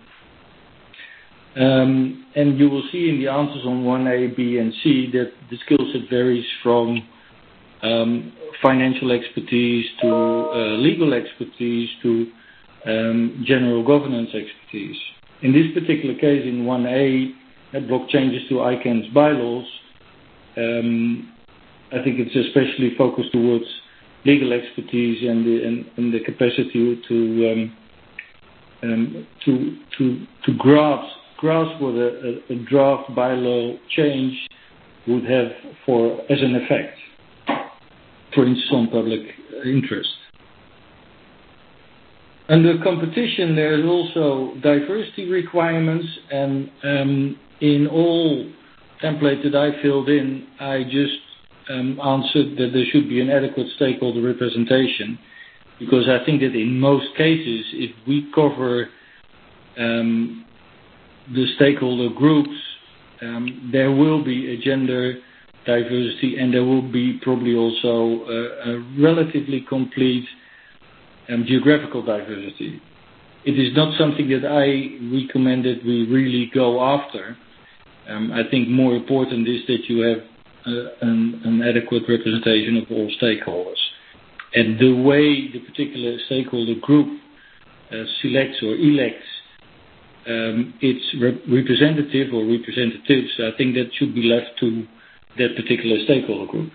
Um, and you will see in the answers on one A, B, and C that the skill set varies from Um, financial expertise to uh, legal expertise to um, general governance expertise. In this particular case, in one A, that block changes to I CANN's bylaws, um, I think it's especially focused towards legal expertise and the, and, and the capacity to um, um, to to to grasp grasp what a, a draft bylaw change would have for as an effect. For instance, on public interest. Under competition, there is also diversity requirements, and um, in all templates that I filled in, I just um, answered that there should be an adequate stakeholder representation, because I think that in most cases, if we cover um, the stakeholder groups, um, there will be a gender diversity, and there will be probably also a, a relatively complete um, geographical diversity. It is not something that I recommend that we really go after. Um, I think more important is that you have uh, an, an adequate representation of all stakeholders. And the way the particular stakeholder group uh, selects or elects um, its rep- representative or representatives, I think that should be left to that particular stakeholder group.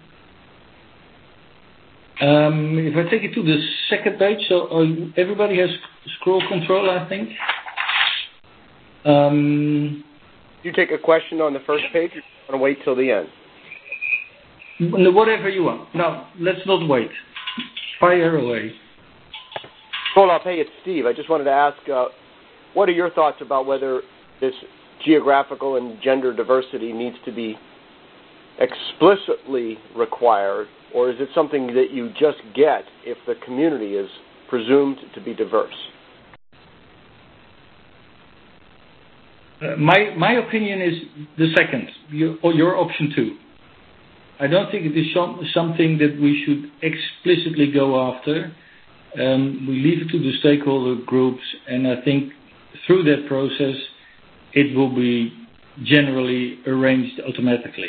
Um, if I take it to the second page, so uh, everybody has scroll control, I think. Um, you take a question on the first page, or you want to wait till the end? Whatever you want. No, let's not wait. Fire away. Hold up. Hey, it's Steve. I just wanted to ask, uh, what are your thoughts about whether this geographical and gender diversity needs to be explicitly required, or is it something that you just get if the community is presumed to be diverse? Uh, my my opinion is the second, your, or your option two. I don't think it is some, something that we should explicitly go after. Um, we leave it to the stakeholder groups, and I think through that process, it will be generally arranged automatically,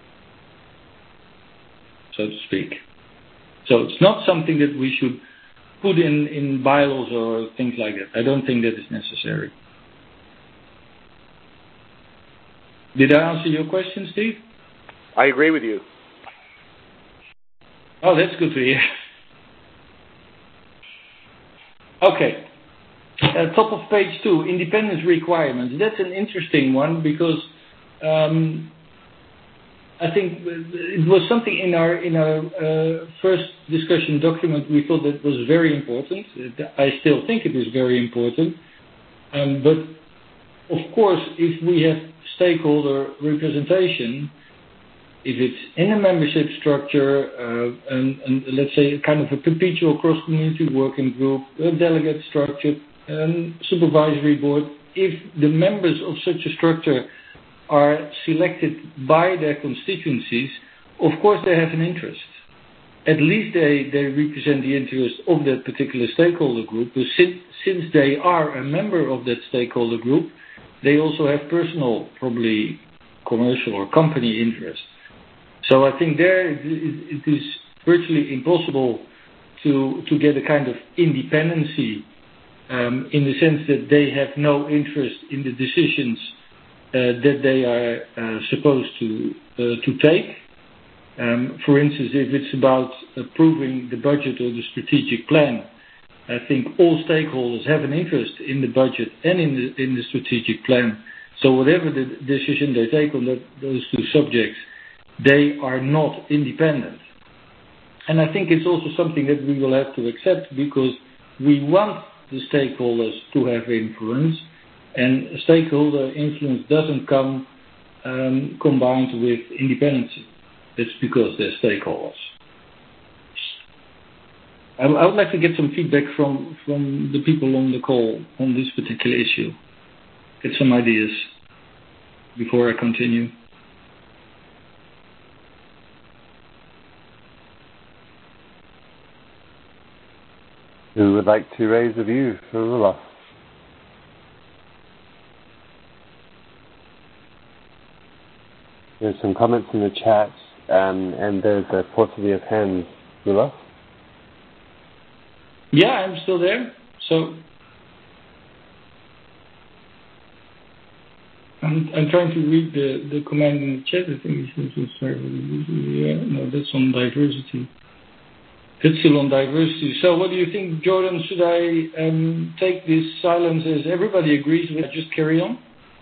so to speak. So it's not something that we should put in, in bylaws or things like that. I don't think that is necessary. Did I answer your question, Steve? I agree with you. Oh, that's good to hear. Okay. Uh, top of page two, independence requirements. That's an interesting one because um, I think it was something in our in our uh, first discussion document we thought that was very important. I still think it is very important. Um, but of course, if we have stakeholder representation, if it's in a membership structure, uh, and, and let's say a kind of a perpetual cross-community working group, a delegate structure, um, supervisory board, if the members of such a structure are selected by their constituencies, of course they have an interest. At least they, they represent the interest of that particular stakeholder group, but since, since they are a member of that stakeholder group, they also have personal, probably commercial or company interest. So I think there it is virtually impossible to to get a kind of independency um, in the sense that they have no interest in the decisions uh, that they are uh, supposed to uh, to take. Um, for instance, if it's about approving the budget or the strategic plan, I think all stakeholders have an interest in the budget and in the in the strategic plan. So whatever the decision they take on that, those two subjects, they are not independent. And I think it's also something that we will have to accept because we want the stakeholders to have influence, and stakeholder influence doesn't come um, combined with independence. It's because they're stakeholders. I, I would like to get some feedback from, from the people on the call on this particular issue. Get some ideas before I continue. Who would like to raise a view for Roelof? There's some comments in the chat, um, and there's a paucity of hands. Roelof? Yeah, I'm still there. So I'm, I'm trying to read the, the command in the chat. I think it's yeah, no, that's on diversity. It's still on diversity. So what do you think, Jordan? Should I um, take this silence as everybody agrees with, just carry on?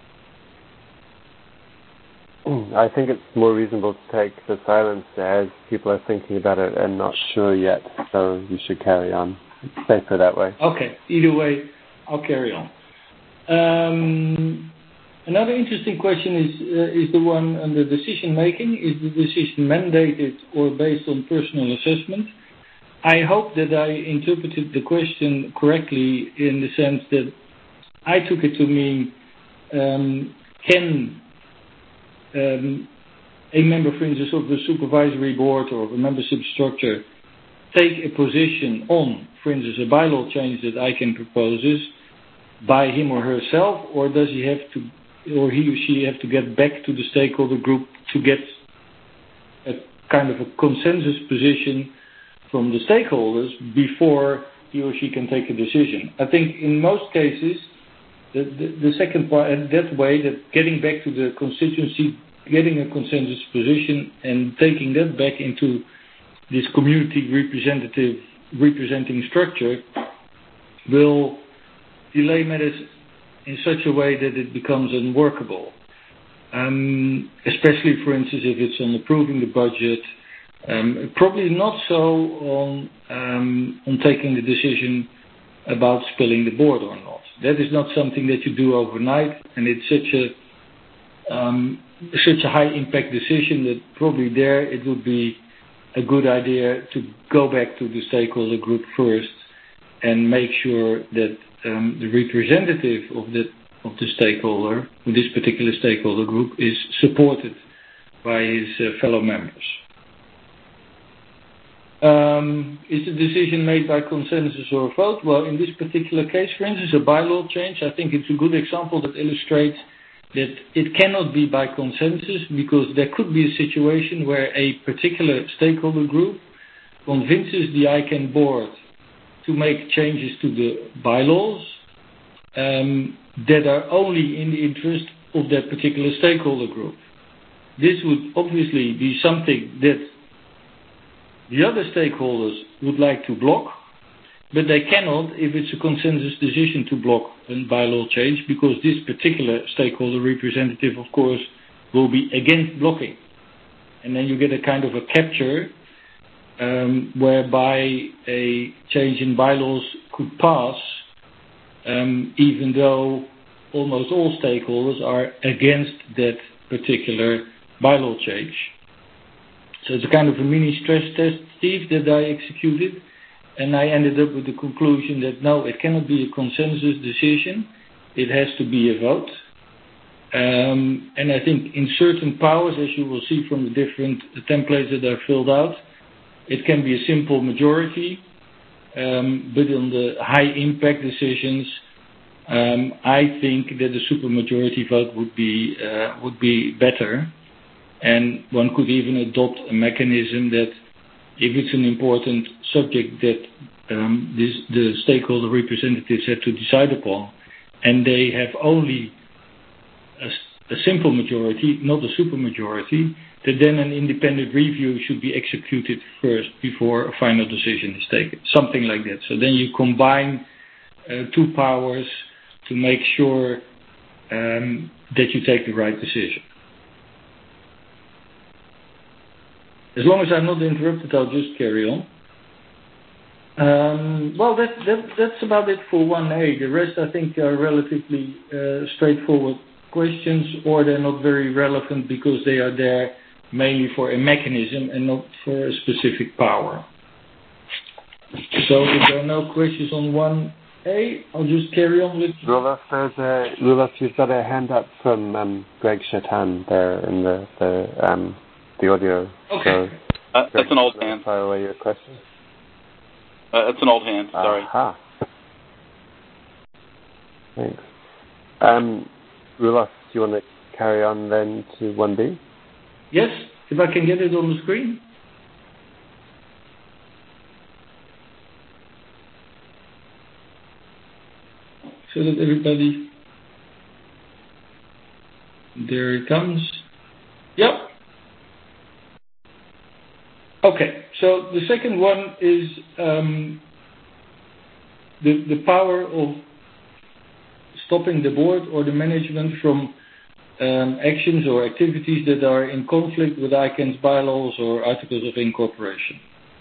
I think it's more reasonable to take the silence as people are thinking about it and not sure yet. So you should carry on. It's safer that way. Okay. Either way, I'll carry on. Um, another interesting question is uh, is the one under decision making. Is the decision mandated or based on personal assessment? I hope that I interpreted the question correctly in the sense that I took it to mean um, can um, a member, for instance, of the supervisory board or a membership structure take a position on, for instance, a bylaw change that I can propose by him or herself, or does he have to, or he or she have to get back to the stakeholder group to get a kind of a consensus position from the stakeholders before he or she can take a decision? I think in most cases, the, the, the second part, and that way, that getting back to the constituency, getting a consensus position and taking that back into this community representative representing structure will delay matters in such a way that it becomes unworkable. Um, especially, for instance, if it's on approving the budget, Um, probably not so on um, on taking the decision about spilling the board or not. That is not something that you do overnight, and it's such a um, such a high impact decision that probably there it would be a good idea to go back to the stakeholder group first and make sure that um, the representative of the of the stakeholder, this particular stakeholder group, is supported by his uh, fellow members. Um, is the decision made by consensus or a vote? Well, in this particular case, for instance, a bylaw change, I think it's a good example that illustrates that it cannot be by consensus, because there could be a situation where a particular stakeholder group convinces the I C A N board to make changes to the bylaws um, that are only in the interest of that particular stakeholder group. This would obviously be something that the other stakeholders would like to block, but they cannot if it's a consensus decision to block a bylaw change, because this particular stakeholder representative, of course, will be against blocking. And then you get a kind of a capture um, whereby a change in bylaws could pass, um, even though almost all stakeholders are against that particular bylaw change. So it's a kind of a mini stress test, Steve, that I executed, and I ended up with the conclusion that no, it cannot be a consensus decision. It has to be a vote. Um, and I think in certain powers, as you will see from the different templates that I filled out, it can be a simple majority, um, but on the high impact decisions, um, I think that a supermajority vote would be uh, would be better. And one could even adopt a mechanism that if it's an important subject that um, this, the stakeholder representatives have to decide upon, and they have only a, a simple majority, not a supermajority, that then an independent review should be executed first before a final decision is taken. Something like that. So then you combine uh, two powers to make sure um, that you take the right decision. As long as I'm not interrupted, I'll just carry on. Um, well, that, that, that's about it for one A. The rest, I think, are relatively uh, straightforward questions, or they're not very relevant because they are there mainly for a mechanism and not for a specific power. So if there are no questions on one A, I'll just carry on with... Roelof, there's a, Roelof, you've got a hand up from um, Greg Chatan there in the... the um, the audio. Okay. So, uh, that's an old hand. Fire away your question. Uh, that's an old hand. Sorry. Aha. Thanks. Um, Roelof, do you want to carry on then to one B? Yes, if I can get it on the screen. So that everybody... There it comes. Yep. Okay, so the second one is um, the, the power of stopping the board or the management from um, actions or activities that are in conflict with I C A N's bylaws or articles of incorporation.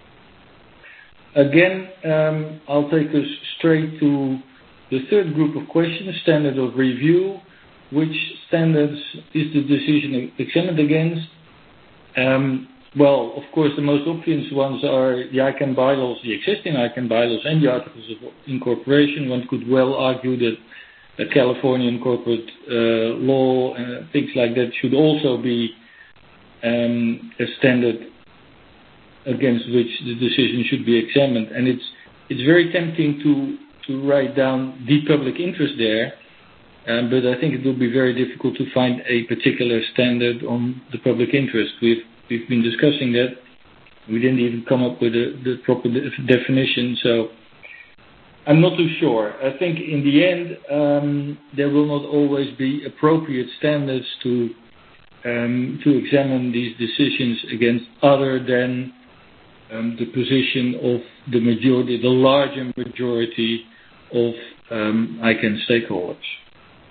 Again, um, I'll take us straight to the third group of questions, standard of review. Which standards is the decision examined against? Um, Well, of course, the most obvious ones are the I C A N bylaws, the existing I C A N bylaws, and the articles of incorporation. One could well argue that the Californian corporate uh, law and uh, things like that should also be um, a standard against which the decision should be examined. And it's it's very tempting to to write down the public interest there, um, but I think it will be very difficult to find a particular standard on the public interest. We've We've been discussing that. We didn't even come up with a, the proper de- definition, so I'm not too sure. I think in the end, um, there will not always be appropriate standards to um, to examine these decisions against, other than um, the position of the majority, the larger majority of um, I C A N stakeholders.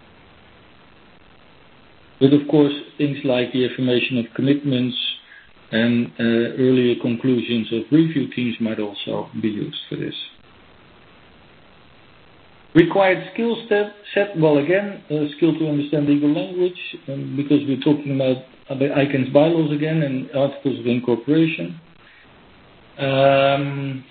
But of course, things like the affirmation of commitments, and uh, earlier conclusions of review teams might also be used for this. Required skill set, well again, uh, skill to understand legal language, um, because we're talking about, about I CAN's bylaws again and articles of incorporation. Um,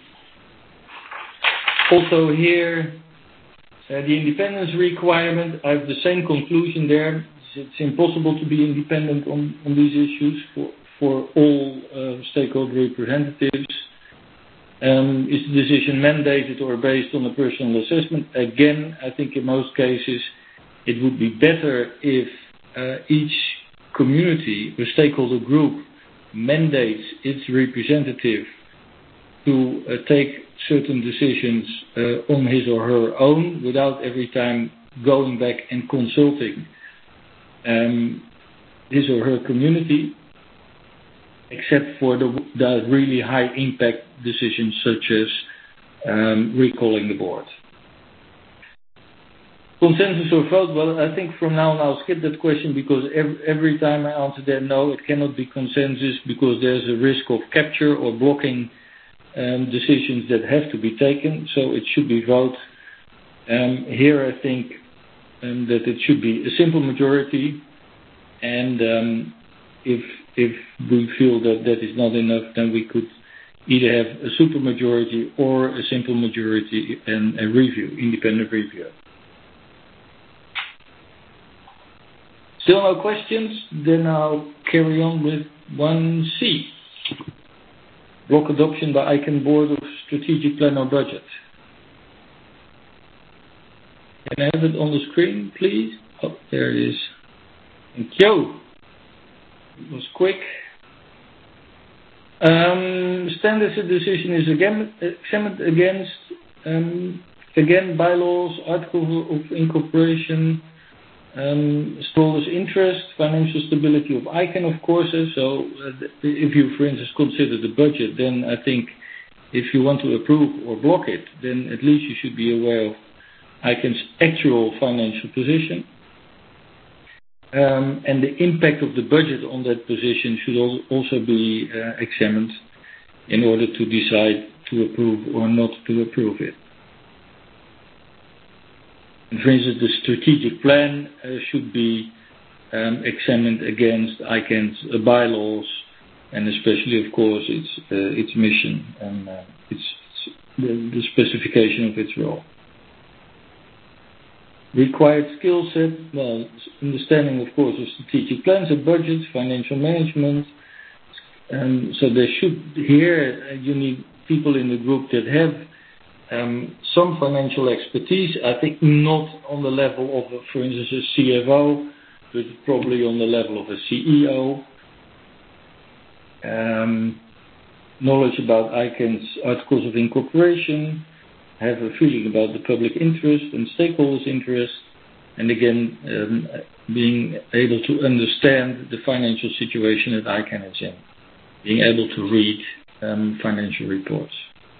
also here, uh, the independence requirement, I have the same conclusion there. It's impossible to be independent on, on these issues for, for all uh, stakeholder representatives. Um, is the decision mandated or based on a personal assessment? Again, I think in most cases it would be better if uh, each community or stakeholder group mandates its representative to uh, take certain decisions uh, on his or her own without every time going back and consulting um, his or her community, except for the, the really high impact decisions such as um, recalling the board. Consensus or vote, well, I think from now on I'll skip that question because every, every time I answer that no, it cannot be consensus because there's a risk of capture or blocking um, decisions that have to be taken, so it should be vote. Um, here I think um, that it should be a simple majority, and um, if if we feel that that is not enough, then we could either have a supermajority or a simple majority and a review, independent review. Still no questions? Then I'll carry on with one C. Block adoption by I CAN Board of Strategic Plan or Budget. Can I have it on the screen, please? Oh, there it is. Thank you. It was quick. Um, standards of decision is again examined against, um, again, bylaws, articles of incorporation, um, stakeholders' interest, financial stability of I CAN, of course. So uh, if you, for instance, consider the budget, then I think if you want to approve or block it, then at least you should be aware of I CAN's actual financial position. Um, and the impact of the budget on that position should also be uh, examined in order to decide to approve or not to approve it. And for instance, the strategic plan uh, should be um, examined against I CAN's uh, bylaws and especially, of course, its uh, its mission and uh, its, its the, the specification of its role. Required skill set, well, understanding, of course, of strategic plans and budgets, financial management. Um, so there should, here, uh, you need people in the group that have um, some financial expertise. I think not on the level of, uh, for instance, a C F O, but probably on the level of a C E O. Um, knowledge about I CAN's articles of incorporation, have a feeling about the public interest and stakeholders' interest, and again, um, being able to understand the financial situation that I CAN is in, being able to read um, financial reports.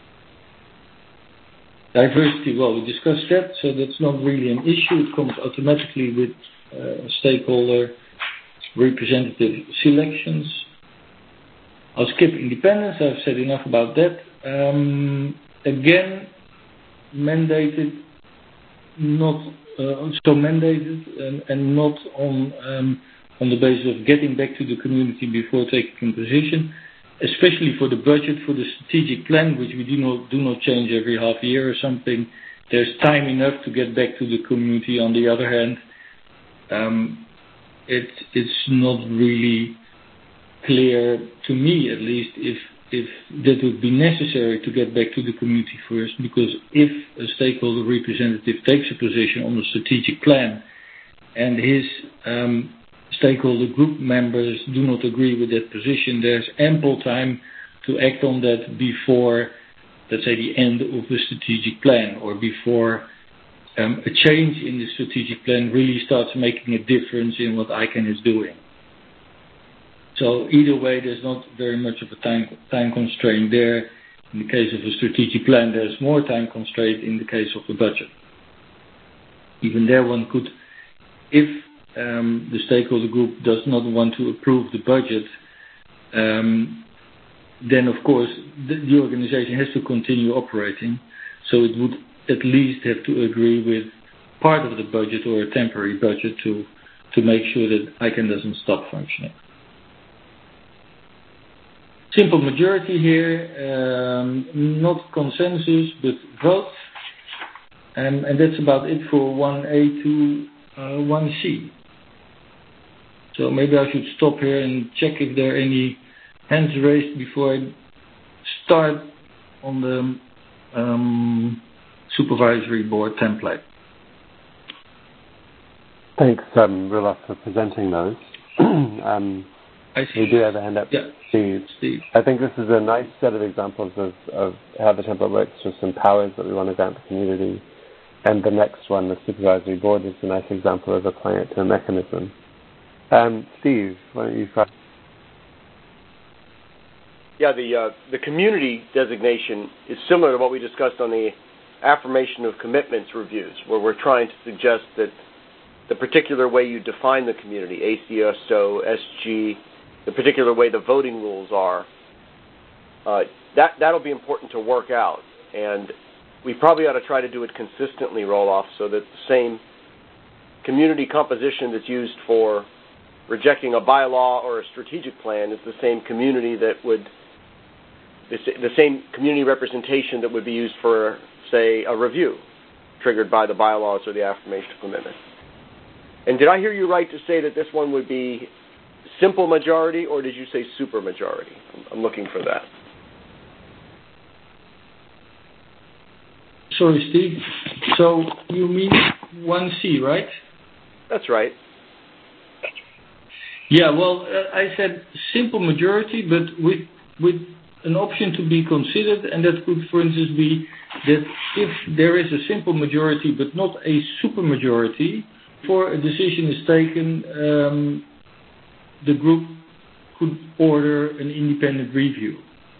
Diversity, well, we discussed that, so that's not really an issue. It comes automatically with uh, stakeholder representative selections. I'll skip independence. I've said enough about that. Um, again, mandated, not uh, so mandated, and, and not on um, on the basis of getting back to the community before taking a position, especially for the budget, for the strategic plan, which we do not do not change every half year or something. There's time enough to get back to the community. On the other hand, um, it it's not really clear to me, at least, if if that would be necessary to get back to the community first, because if a stakeholder representative takes a position on the strategic plan and his um, stakeholder group members do not agree with that position, there's ample time to act on that before, let's say, the end of the strategic plan, or before um, a change in the strategic plan really starts making a difference in what I CAN is doing. So either way, there's not very much of a time, time constraint there. In the case of a strategic plan, there's more time constraint in the case of the budget. Even there, one could, if um, the stakeholder group does not want to approve the budget, um, then of course the, the organization has to continue operating. So it would at least have to agree with part of the budget or a temporary budget to to make sure that I C A N doesn't stop functioning. Simple majority here, um, not consensus, but vote. Um, and that's about it for one A to uh, one C. So maybe I should stop here and check if there are any hands raised before I start on the um, supervisory board template. Thanks, um, Roelof, for presenting those. um, I see. we do have a hand up. Yeah. Steve. Steve. I think this is a nice set of examples of, of how the template works with some powers that we want to grant the community. And the next one, the supervisory board, is a nice example of applying it to a mechanism. Um, Steve, why don't you start? Yeah, the uh, the community designation is similar to what we discussed on the affirmation of commitments reviews, where we're trying to suggest that the particular way you define the community, A C S O, S G, the particular way the voting rules are, uh, that, that'll be important to work out. And we probably ought to try to do it consistently, Roelof, so that the same community composition that's used for rejecting a bylaw or a strategic plan is the same community that would, the same community representation that would be used for, say, a review triggered by the bylaws or the affirmation of commitment. And did I hear you right to say that this one would be simple majority, or did you say super majority? I'm looking for that. Sorry, Steve. So you mean one C, right? That's right. Yeah, well, uh, I said simple majority, but with with an option to be considered, and that could, for instance, be that if there is a simple majority but not a super majority, before a decision is taken, um, the group could order an independent review.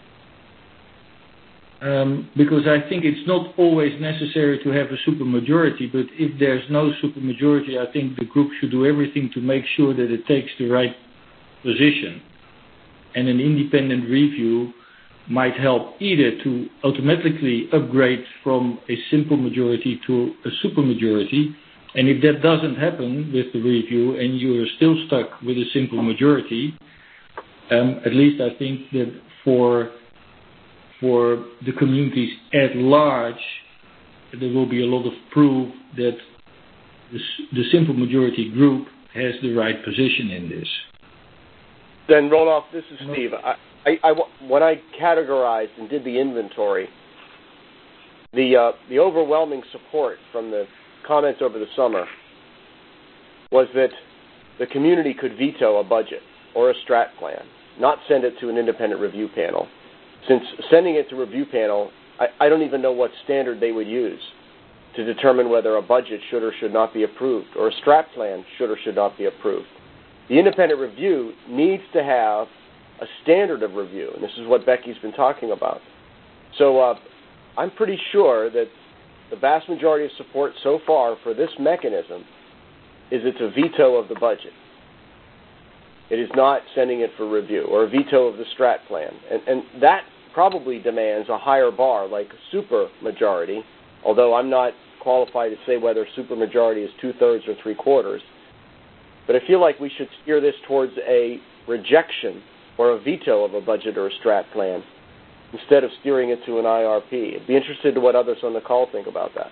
Um, because I think it's not always necessary to have a supermajority, but if there's no supermajority, I think the group should do everything to make sure that it takes the right position. And an independent review might help either to automatically upgrade from a simple majority to a supermajority. And if that doesn't happen with the review and you're still stuck with a simple majority, um, at least I think that for for the communities at large, there will be a lot of proof that the, the simple majority group has the right position in this. Then, Roelof, this is Steve. I, I, I, when I categorized and did the inventory, the uh, the overwhelming support from the comments over the summer was that the community could veto a budget or a strat plan, not send it to an independent review panel. Since sending it to review panel, I, I don't even know what standard they would use to determine whether a budget should or should not be approved, or a strat plan should or should not be approved. The independent review needs to have a standard of review, and this is what Becky's been talking about. So uh, I'm pretty sure that the vast majority of support so far for this mechanism is it's a veto of the budget. It is not sending it for review, or a veto of the strat plan. And, and that probably demands a higher bar, like super majority, although I'm not qualified to say whether super majority is two-thirds or three-quarters. But I feel like we should steer this towards a rejection or a veto of a budget or a strat plan instead of steering it to an I R P. I'd be interested in what others on the call think about that.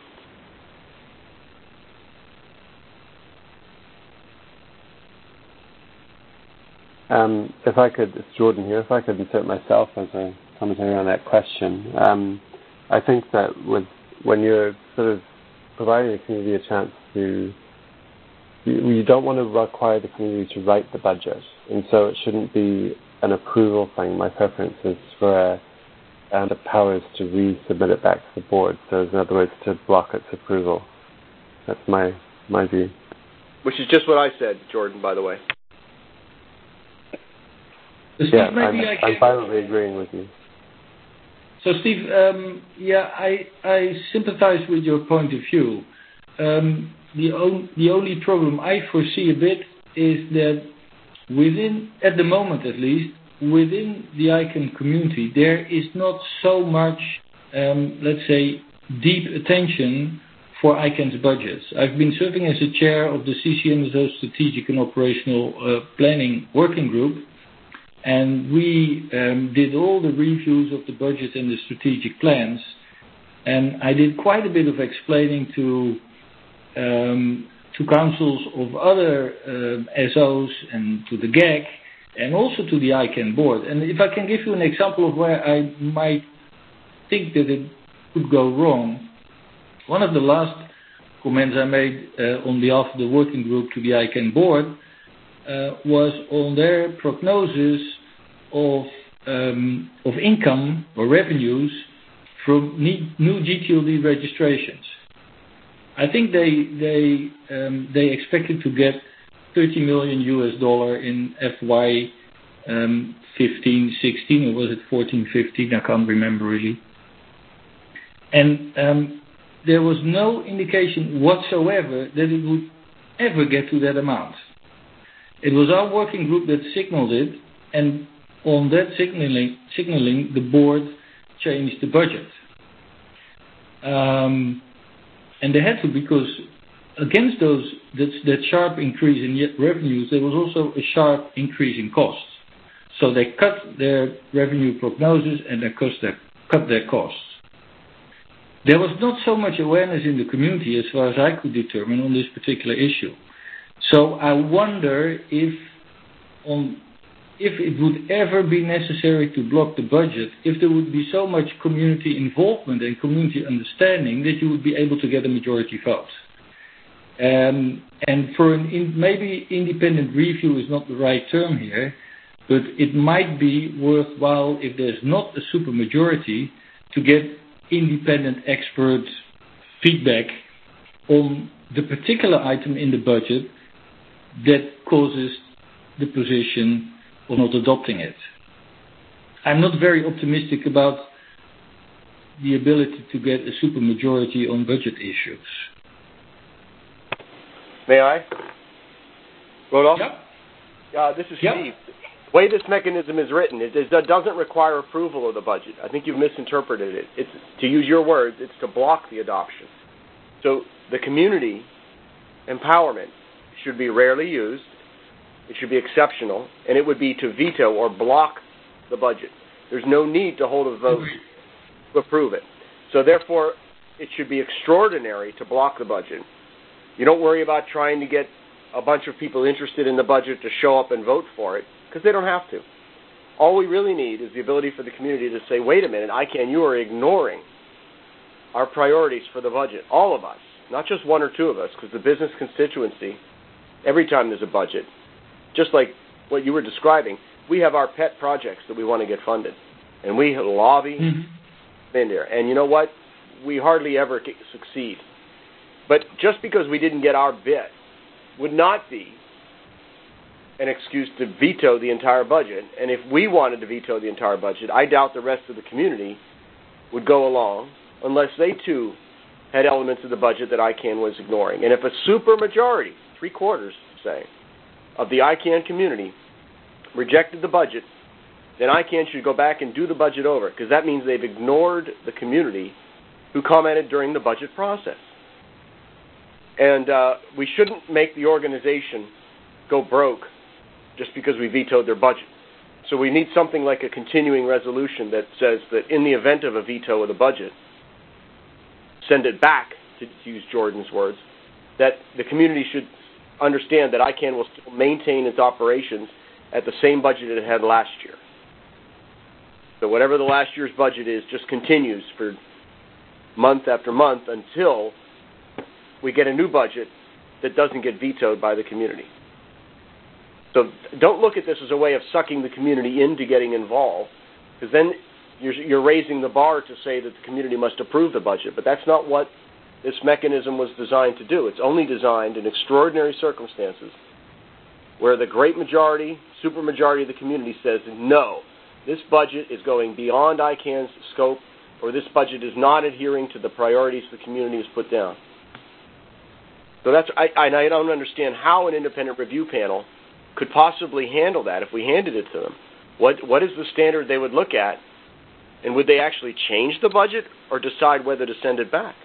Um, if I could, it's Jordan here, if I could insert myself as a commentary on that question. Um, I think that with when you're sort of providing the community a chance to, you, you don't want to require the community to write the budget, and so it shouldn't be an approval thing. My preference is for a, um, the powers to resubmit it back to the board, so in other words, to block its approval. That's my, my view. Which is just what I said, Jordan, by the way. Steve, yeah, maybe I'm, I can... I'm violently agreeing with you. So, Steve, um, yeah, I, I sympathize with your point of view. Um, the, on, the only problem I foresee a bit is that within, at the moment at least, within the ICANN community, there is not so much, um, let's say, deep attention for ICANN's budgets. I've been serving as a chair of the C C N S O Strategic and Operational uh, Planning Working Group, and we um, did all the reviews of the budget and the strategic plans, and I did quite a bit of explaining to um, to councils of other uh, S Os and to the G A C, and also to the ICANN board. And if I can give you an example of where I might think that it could go wrong, one of the last comments I made uh, on behalf of the working group to the ICANN board uh, was on their prognosis of um, of income or revenues from new G T L D registrations. I think they they um, they expected to get thirty million U S dollar in F Y um, fifteen sixteen, or was it fourteen fifteen? I can't remember really. And um, there was no indication whatsoever that it would ever get to that amount. It was our working group that signaled it, and on that signaling, signaling the board changed the budget. Um, and they had to, because against those that, that sharp increase in revenues, there was also a sharp increase in costs. So they cut their revenue prognosis and they cut their, cut their costs. There was not so much awareness in the community, as far as I could determine, on this particular issue. So I wonder if, on, if it would ever be necessary to block the budget, if there would be so much community involvement and community understanding that you would be able to get a majority vote. Um, and for an in, maybe independent review is not the right term here, but it might be worthwhile, if there's not a supermajority, to get independent expert feedback on the particular item in the budget that causes the position of not adopting it. I'm not very optimistic about the ability to get a supermajority on budget issues. May I? Rodolphe? Yep. Uh, this is yep. Steve. The way this mechanism is written, it, it doesn't require approval of the budget. I think you've misinterpreted it. It's, to use your words, it's to block the adoption. So the community empowerment should be rarely used, it should be exceptional, and it would be to veto or block the budget. There's no need to hold a vote to approve it. So therefore, it should be extraordinary to block the budget. You don't worry about trying to get a bunch of people interested in the budget to show up and vote for it, because they don't have to. All we really need is the ability for the community to say, wait a minute, ICANN, you are ignoring our priorities for the budget. All of us, not just one or two of us, because the business constituency, every time there's a budget, just like what you were describing, we have our pet projects that we want to get funded. And we lobby mm-hmm. in there. And you know what? We hardly ever succeed. But just because we didn't get our bit would not be an excuse to veto the entire budget. And if we wanted to veto the entire budget, I doubt the rest of the community would go along unless they too had elements of the budget that ICANN was ignoring. And if a supermajority, three quarters, say, of the ICANN community rejected the budget, then ICANN should go back and do the budget over, because that means they've ignored the community who commented during the budget process. And uh, we shouldn't make the organization go broke just because we vetoed their budget. So we need something like a continuing resolution that says that in the event of a veto of the budget, send it back, to use Jordan's words, that the community should understand that ICANN will still maintain its operations at the same budget it had last year. So whatever the last year's budget is just continues for month after month until we get a new budget that doesn't get vetoed by the community. So don't look at this as a way of sucking the community into getting involved, because then you're, you're raising the bar to say that the community must approve the budget. But that's not what this mechanism was designed to do. It's only designed in extraordinary circumstances where the great majority, supermajority of the community says, no, this budget is going beyond ICANN's scope, or this budget is not adhering to the priorities the community has put down. So that's I, I don't understand how an independent review panel could possibly handle that if we handed it to them. What what is the standard they would look at, and would they actually change the budget or decide whether to send it back?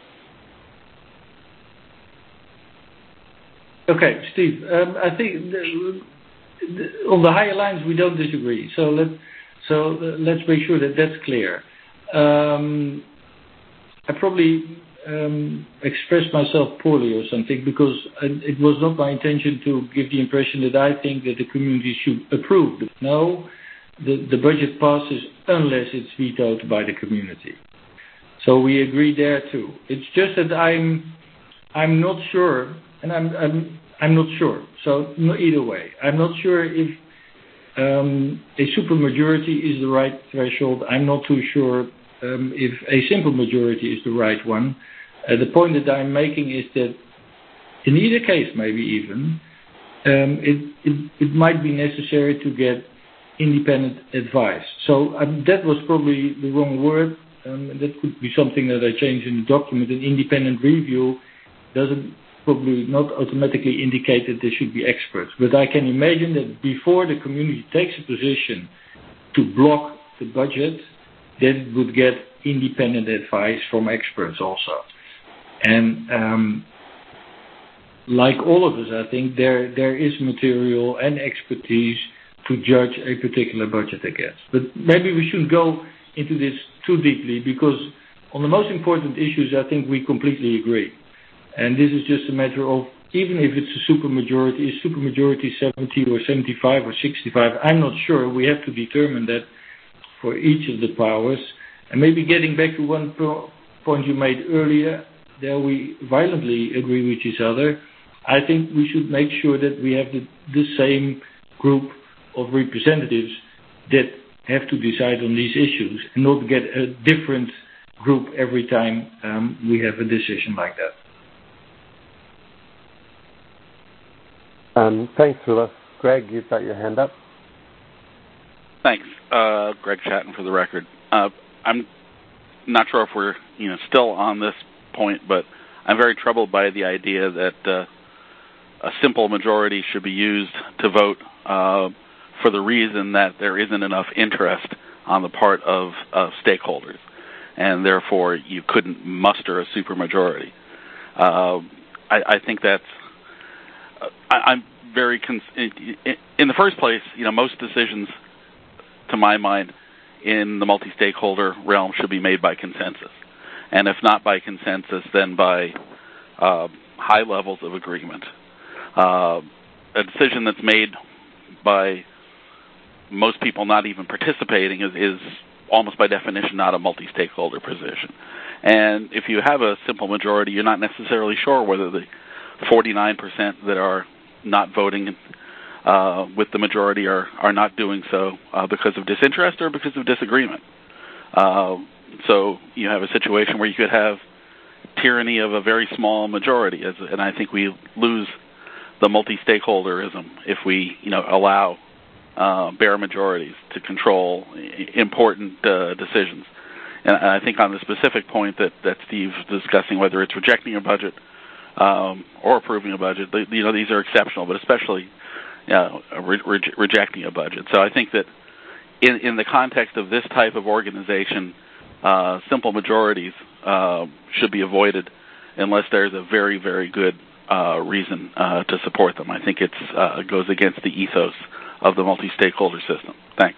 Okay, Steve. Um, I think the, the, on the higher lines we don't disagree. So let so let's make sure that that's clear. Um, I probably um, expressed myself poorly or something because it was not my intention to give the impression that I think that the community should approve. No, the, the budget passes unless it's vetoed by the community. So we agree there too. It's just that I'm I'm not sure, and I'm I'm I'm not sure. So no, either way, I'm not sure if um, a supermajority is the right threshold. I'm not too sure. Um, if a simple majority is the right one. Uh, the point that I'm making is that in either case, maybe even, um, it, it, it might be necessary to get independent advice. So um, that was probably the wrong word. Um, that could be something that I changed in the document. An independent review doesn't probably not automatically indicate that there should be experts. But I can imagine that before the community takes a position to block the budget, that it would get independent advice from experts also. And um, like all of us, I think there there is material and expertise to judge a particular budget against. But maybe we shouldn't go into this too deeply because on the most important issues, I think we completely agree. And this is just a matter of, even if it's a supermajority, is supermajority seventy or seventy-five or sixty-five? I'm not sure. We have to determine that for each of the powers. And maybe getting back to one pro- point you made earlier, there we violently agree with each other. I think we should make sure that we have the, the same group of representatives that have to decide on these issues and not get a different group every time um, we have a decision like that. Um, thanks, Rula. Greg, you've got your hand up. Thanks, uh, Greg Chatton for the record. Uh, I'm not sure if we're you know still on this point, but I'm very troubled by the idea that uh, a simple majority should be used to vote uh, for the reason that there isn't enough interest on the part of, of stakeholders, and therefore you couldn't muster a supermajority. Uh, I, I think that's uh, I, I'm very cons- in, in the first place. You know, most decisions, to my mind, in the multi-stakeholder realm should be made by consensus. And if not by consensus, then by uh, high levels of agreement. Uh, a decision that's made by most people not even participating is, is almost by definition not a multi-stakeholder position. And if you have a simple majority, you're not necessarily sure whether the forty-nine percent that are not voting Uh, with the majority are, are not doing so uh, because of disinterest or because of disagreement. Uh, so you have a situation where you could have tyranny of a very small majority, as, and I think we lose the multi-stakeholderism if we, you know, allow uh, bare majorities to control important uh, decisions. And I think on the specific point that, that Steve's discussing, whether it's rejecting a budget um, or approving a budget, you know, these are exceptional, but especially Uh, re- re- rejecting a budget. So I think that in, in the context of this type of organization, uh, simple majorities uh, should be avoided unless there's a very, very good uh, reason uh, to support them. I think it's uh, goes against the ethos of the multi-stakeholder system. Thanks.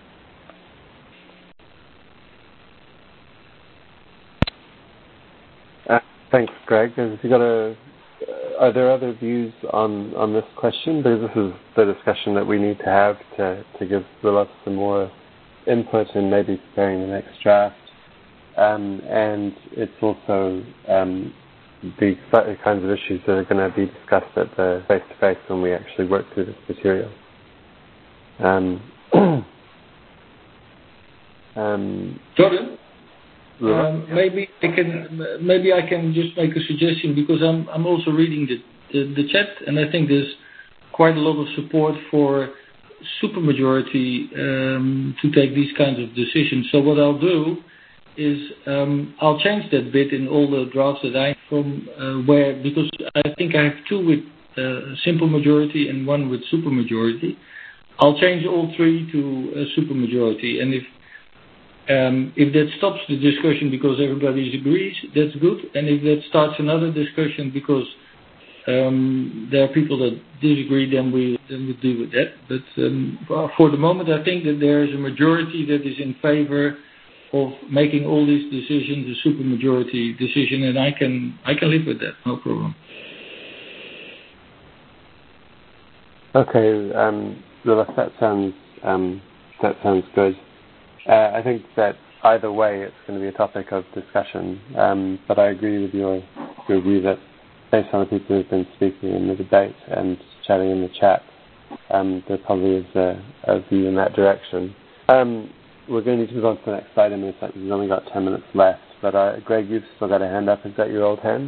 Uh, thanks, Greg. Have you got a Are there other views on, on this question? Because this is the discussion that we need to have to, to give Rula some more input in maybe preparing the next draft. Um, and it's also um, the kinds of issues that are going to be discussed at the face-to-face when we actually work through this material. Um, um, Jordan? Um, maybe I can maybe I can just make a suggestion because I'm I'm also reading the, the, the chat and I think there's quite a lot of support for supermajority um, to take these kinds of decisions. So what I'll do is um, I'll change that bit in all the drafts that I from uh, where because I think I have two with uh, simple majority and one with supermajority. I'll change all three to a supermajority. And if um, if that stops the discussion because everybody agrees, that's good. And if that starts another discussion because um, there are people that disagree, then we then we deal with that. But um, for the moment, I think that there is a majority that is in favor of making all these decisions a supermajority decision, and I can I can live with that, no problem. Okay, um, Lilith, that sounds um, that sounds good. Uh, I think that either way, it's going to be a topic of discussion. Um, but I agree with your your view that based on the people who've been speaking in the debate and chatting in the chat, um, there probably is a, a view in that direction. Um, we're going to need to move on to the next item in a second. We've only got ten minutes left. But uh, Greg, you've still got a hand up. Is that your old hand?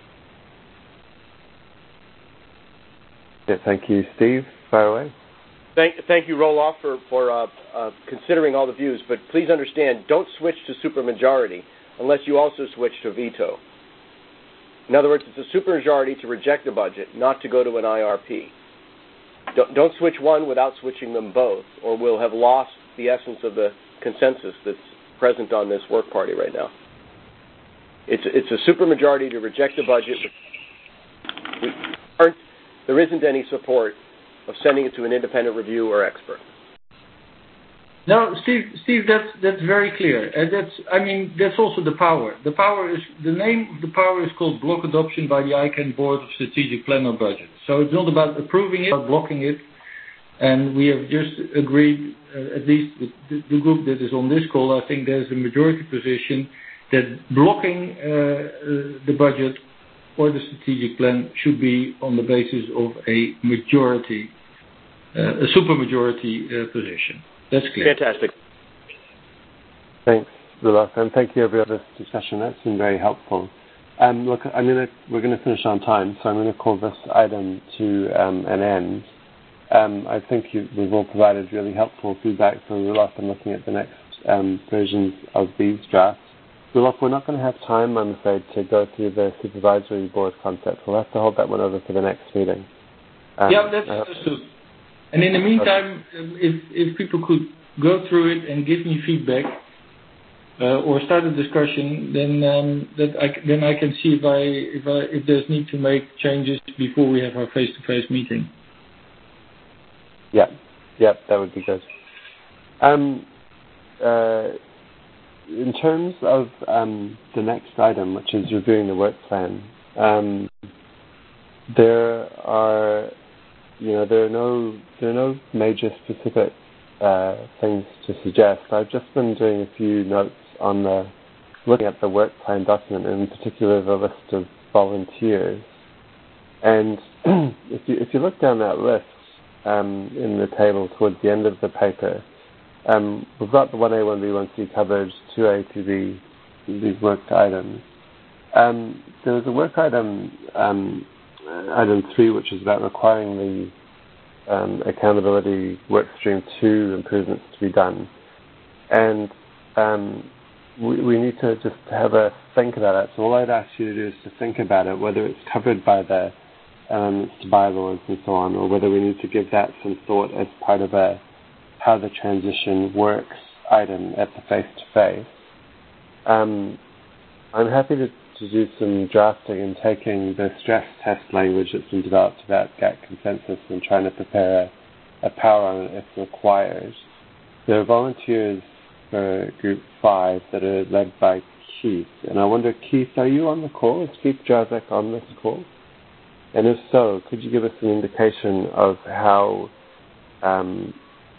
Yeah, thank you. Steve, fire away. Thank, thank you, Roloff, for, for uh, uh, considering all the views. But please understand, don't switch to supermajority unless you also switch to veto. In other words, it's a supermajority to reject the budget, not to go to an I R P. Don't, don't switch one without switching them both, or we'll have lost the essence of the consensus that's present on this work party right now. It's, it's a supermajority to reject the budget. We aren't, there isn't any support of sending it to an independent review or expert. No, Steve, Steve, that's that's very clear, and that's I mean that's also the power. The power is the name of the power is called block adoption by the I CANN Board of Strategic Plan or Budget. So it's not about approving it, but blocking it. And we have just agreed, uh, at least with the, the group that is on this call, I think there's a majority position that blocking uh, uh, the budget or the strategic plan should be on the basis of a majority, uh, a supermajority uh, position. That's clear. Fantastic. Thanks, Roloff, and thank you everyone for this discussion. That's been very helpful. Um, look, I'm gonna, we're going to finish on time, so I'm going to call this item to um, an end. Um, I think you, we've all provided really helpful feedback for Roloff in looking at the next um, versions of these drafts. Roloff, we're not going to have time, I'm afraid, to go through the supervisory board concept. We'll have to hold that one over for the next meeting. Um, yeah, that's understood. And in the meantime, if if people could go through it and give me feedback uh, or start a discussion, then um, that I, then I can see if I if I if there's need to make changes before we have our face-to-face meeting. Yeah, yeah, that would be good. Um, uh, in terms of um, the next item, which is reviewing the work plan, um, there are, you know, there are no there are no major specific uh, things to suggest. I've just been doing a few notes on the looking at the work plan document, and in particular the list of volunteers. And if you if you look down that list um, in the table towards the end of the paper, um, we've got the one A, one B, one C coverage, two A, two B, these worked items. Um, there was a work item, um, item three, which is about requiring the um, accountability work stream two improvements to be done. And um, we, we need to just have a think about it. So all I'd ask you to do is to think about it, whether it's covered by the elements to bylaws and so on, or whether we need to give that some thought as part of a how the transition works item at the face-to-face. Um, I'm happy to, to do some drafting and taking the stress test language that's been developed about G A C consensus and trying to prepare a, a power on it if required. There are volunteers for Group five that are led by Keith. And I wonder, Keith, are you on the call? Is Keith Drazek on this call? And if so, could you give us an indication of how um,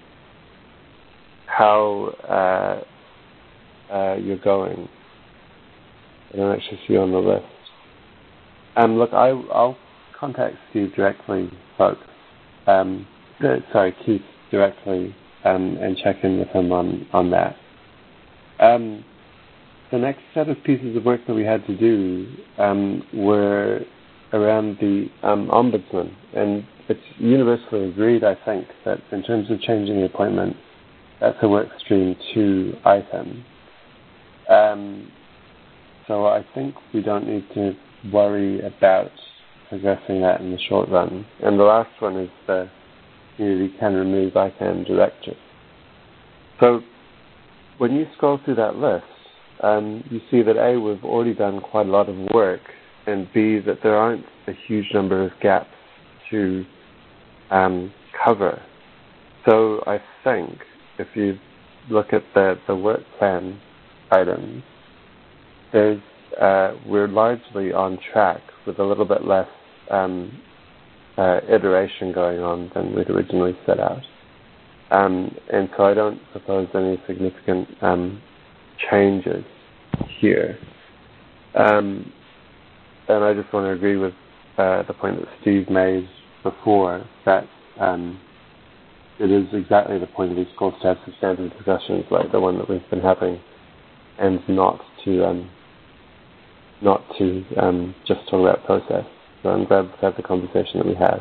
how uh, uh, you're going? I don't actually see you on the list. Um, look, I, I'll contact Steve directly, folks. Um, uh, sorry, Keith directly, um, and check in with him on, on that. Um, the next set of pieces of work that we had to do um, were around the um, ombudsman, and it's universally agreed, I think, that in terms of changing the appointment, that's a work stream two item. Um, so I think we don't need to worry about progressing that in the short run. And the last one is the community can remove I CANN directory. So when you scroll through that list, um, you see that A, we've already done quite a lot of work, and B, that there aren't a huge number of gaps to um, cover. So I think if you look at the, the work plan items, there's, uh, we're largely on track with a little bit less um, uh, iteration going on than we'd originally set out. Um, and so I don't propose any significant um, changes here. Um, and I just want to agree with uh, the point that Steve made before, that um, it is exactly the point of these calls to have substantive discussions like the one that we've been having, and not to um, not to um, just talk about process. So I'm glad to have the conversation that we have.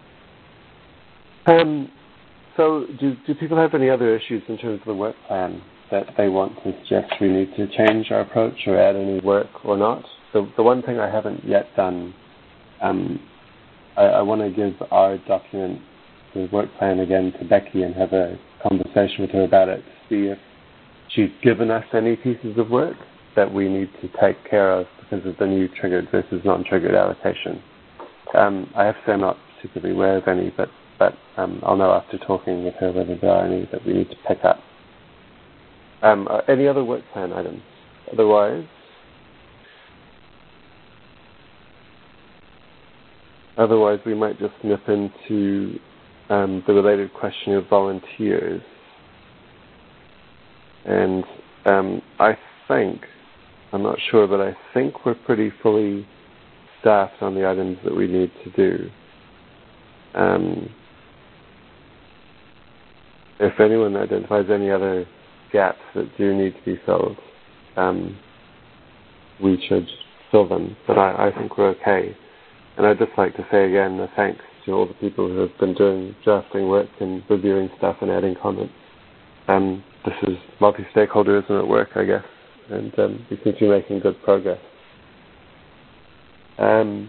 Um, so do, do people have any other issues in terms of the work plan that they want to suggest we need to change our approach or add any work or not? The, the one thing I haven't yet done, um, I, I want to give our document, the work plan, again to Becky and have a conversation with her about it to see if she's given us any pieces of work that we need to take care of because of the new triggered versus non-triggered allocation. Um, I have to say I'm not particularly aware of any, but, but um, I'll know after talking with her whether there are any that we need to pick up. Um, uh, any other work plan items? Otherwise, otherwise we might just nip into um, the related question of volunteers. And um, I think, I'm not sure, but I think we're pretty fully staffed on the items that we need to do. Um, if anyone identifies any other gaps that do need to be filled, um, we should fill them. But I, I think we're okay. And I'd just like to say again a thanks to all the people who have been doing drafting work and reviewing stuff and adding comments. Um, this is multi-stakeholderism at work, I guess, and um, we seem to be making good progress. Um,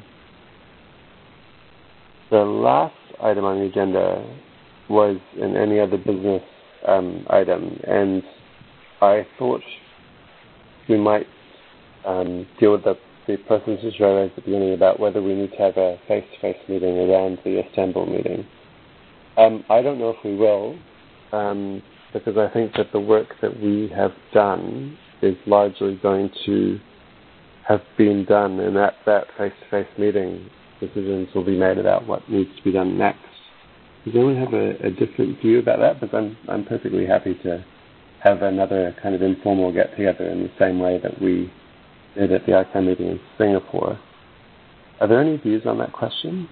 the last item on the agenda was in any other business um, item, and I thought we might um, deal with the, the process I raised at the beginning about whether we need to have a face-to-face meeting around the Istanbul meeting. Um, I don't know if we will, um, because I think that the work that we have done is largely going to have been done, and at that face-to-face meeting, decisions will be made about what needs to be done next. Does anyone have a, a different view about that? Because I'm, I'm perfectly happy to have another kind of informal get-together in the same way that we did at the I CANN meeting in Singapore. Are there any views on that question?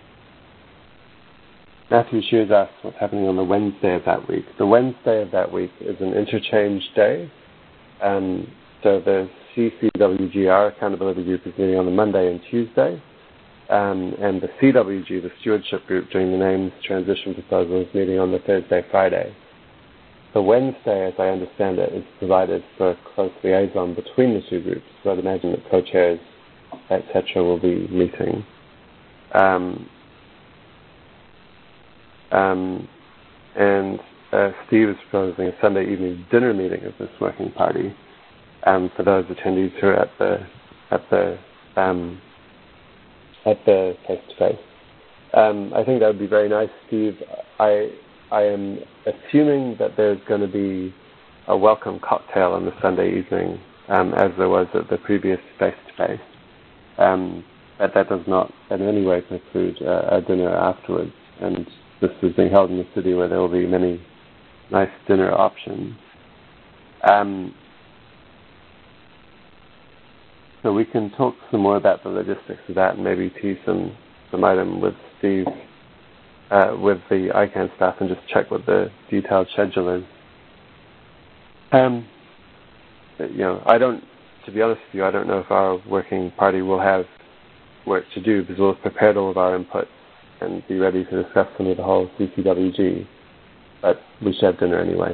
Matthew Shears asked what's happening on the Wednesday of that week. The Wednesday of that week is an interchange day. Um, so the C C W G, our accountability group, is meeting on the Monday and Tuesday. Um, and the C W G, the stewardship group doing the names transition proposal, is meeting on the Thursday, Friday. The Wednesday, as I understand it, is provided for a close liaison between the two groups. So I'd imagine that co-chairs, et cetera, will be meeting. Um, um, and uh, Steve is proposing a Sunday evening dinner meeting of this working party um, for those attendees who are at the at the um, at the face-to-face. Um, I think that would be very nice, Steve. I I am assuming that there's going to be a welcome cocktail on the Sunday evening, um, as there was at the previous face-to-face. Um, but that does not in any way preclude uh, a dinner afterwards. And this is being held in the city where there will be many nice dinner options. Um, so we can talk some more about the logistics of that and maybe tease some, some item with Steve, uh, with the I CANN staff, and just check what the detailed schedule is. Um, you know, I don't, to be honest with you, I don't know if our working party will have work to do because we'll have prepared all of our input and be ready to discuss some of the whole C C W G, but we should have dinner anyway.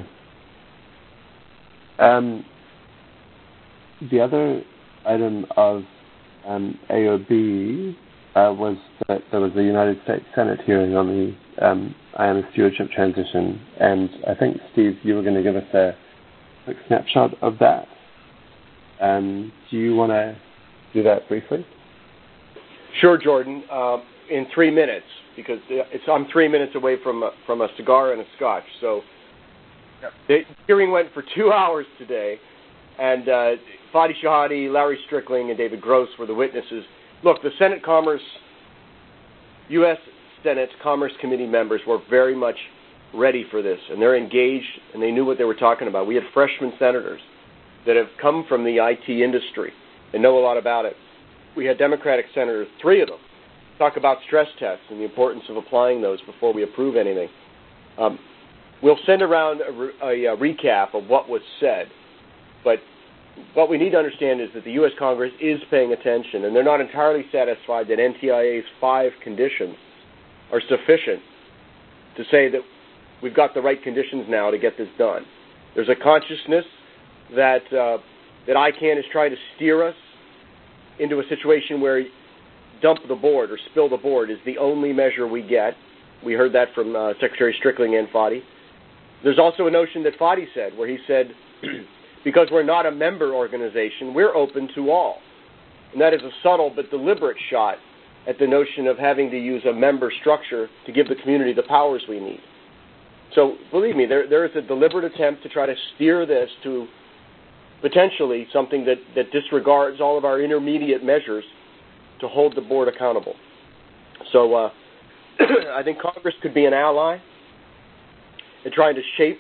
Um, the other item of um, A O B uh, was that there was a United States Senate hearing on the um, I A M stewardship transition. And I think, Steve, you were going to give us a quick snapshot of that. Um, do you want to do that briefly? Sure, Jordan. Uh, in three minutes, because it's, I'm three minutes away from a, from a cigar and a scotch. So the hearing went for two hours today, and uh, Fadi Shahadi, Larry Strickling, and David Gross were the witnesses. Look, the Senate Commerce, U S Senate Commerce Committee members were very much ready for this, and they're engaged, and they knew what they were talking about. We had freshman senators that have come from the I T industry and know a lot about it. We had Democratic senators, three of them, talk about stress tests and the importance of applying those before we approve anything. Um, we'll send around a, a, a recap of what was said, but what we need to understand is that the U S Congress is paying attention, and they're not entirely satisfied that N T I A's five conditions are sufficient to say that we've got the right conditions now to get this done. There's a consciousness that uh, that I CAN is trying to steer us into a situation where dump the board or spill the board is the only measure we get. We heard that from uh, Secretary Strickling and Fadi. There's also a notion that Fadi said, where he said, because we're not a member organization, we're open to all. And that is a subtle but deliberate shot at the notion of having to use a member structure to give the community the powers we need. So believe me, there, there is a deliberate attempt to try to steer this to potentially something that, that disregards all of our intermediate measures to hold the board accountable. So uh, I think Congress could be an ally in trying to shape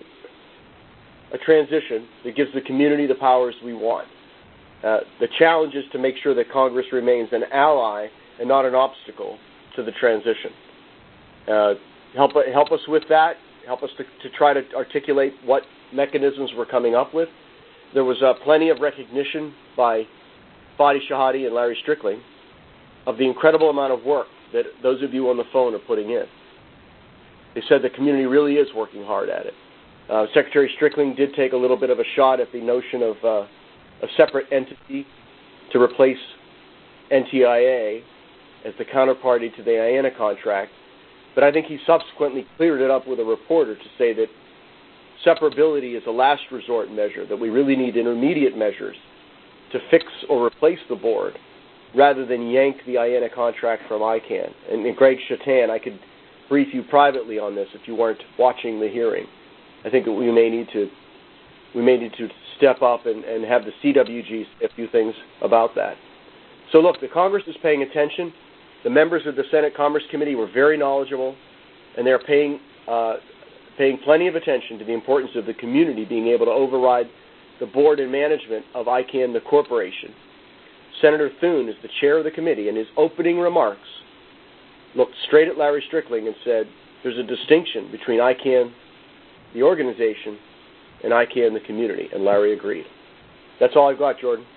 a transition that gives the community the powers we want. Uh, the challenge is to make sure that Congress remains an ally and not an obstacle to the transition. Uh, help, help us with that. Help us to, to try to articulate what mechanisms we're coming up with. There was uh, plenty of recognition by Fadi Shahadi and Larry Strickling of the incredible amount of work that those of you on the phone are putting in. They said the community really is working hard at it. Uh, Secretary Strickling did take a little bit of a shot at the notion of uh, a separate entity to replace N T I A as the counterparty to the I A N A contract, but I think he subsequently cleared it up with a reporter to say that separability is a last resort measure, that we really need intermediate measures to fix or replace the board rather than yank the I A N A contract from I CAN. And, and Greg Shatan, I could brief you privately on this if you weren't watching the hearing. I think that we may need to we may need to step up and, and have the C W G say a few things about that. So look, the Congress is paying attention. The members of the Senate Commerce Committee were very knowledgeable, and they're paying uh, paying plenty of attention to the importance of the community being able to override the board and management of I CAN, the corporation. Senator Thune is the chair of the committee, and his opening remarks looked straight at Larry Strickling and said, there's a distinction between I CAN, the organization, and I CAN, the community, and Larry agreed. That's all I've got, Jordan.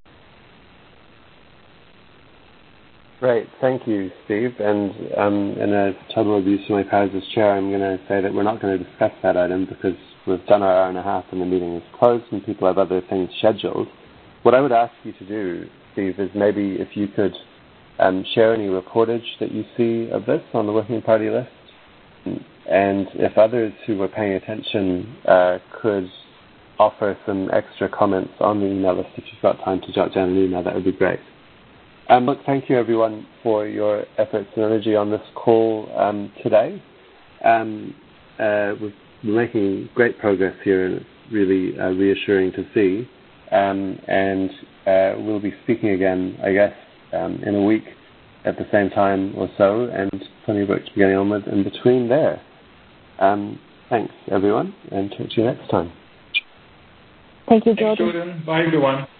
Great. Thank you, Steve. And um, in a total abuse of my powers as chair, I'm going to say that we're not going to discuss that item because we've done our hour and a half and the meeting is closed and people have other things scheduled. What I would ask you to do, Steve, is maybe if you could um, share any reportage that you see of this on the Working Party list. And if others who were paying attention uh, could offer some extra comments on the email list, if you've got time to jot down an email, that would be great. Um, look, thank you, everyone, for your efforts and energy on this call um, today. Um, uh, we're making great progress here, and it's really uh, reassuring to see. Um, and uh, we'll be speaking again, I guess, um, in a week at the same time or so, and plenty of work to be getting on with in between there. Um, thanks, everyone, and talk to you next time. Thank you, Jordan. Thanks, Jordan. Bye, everyone.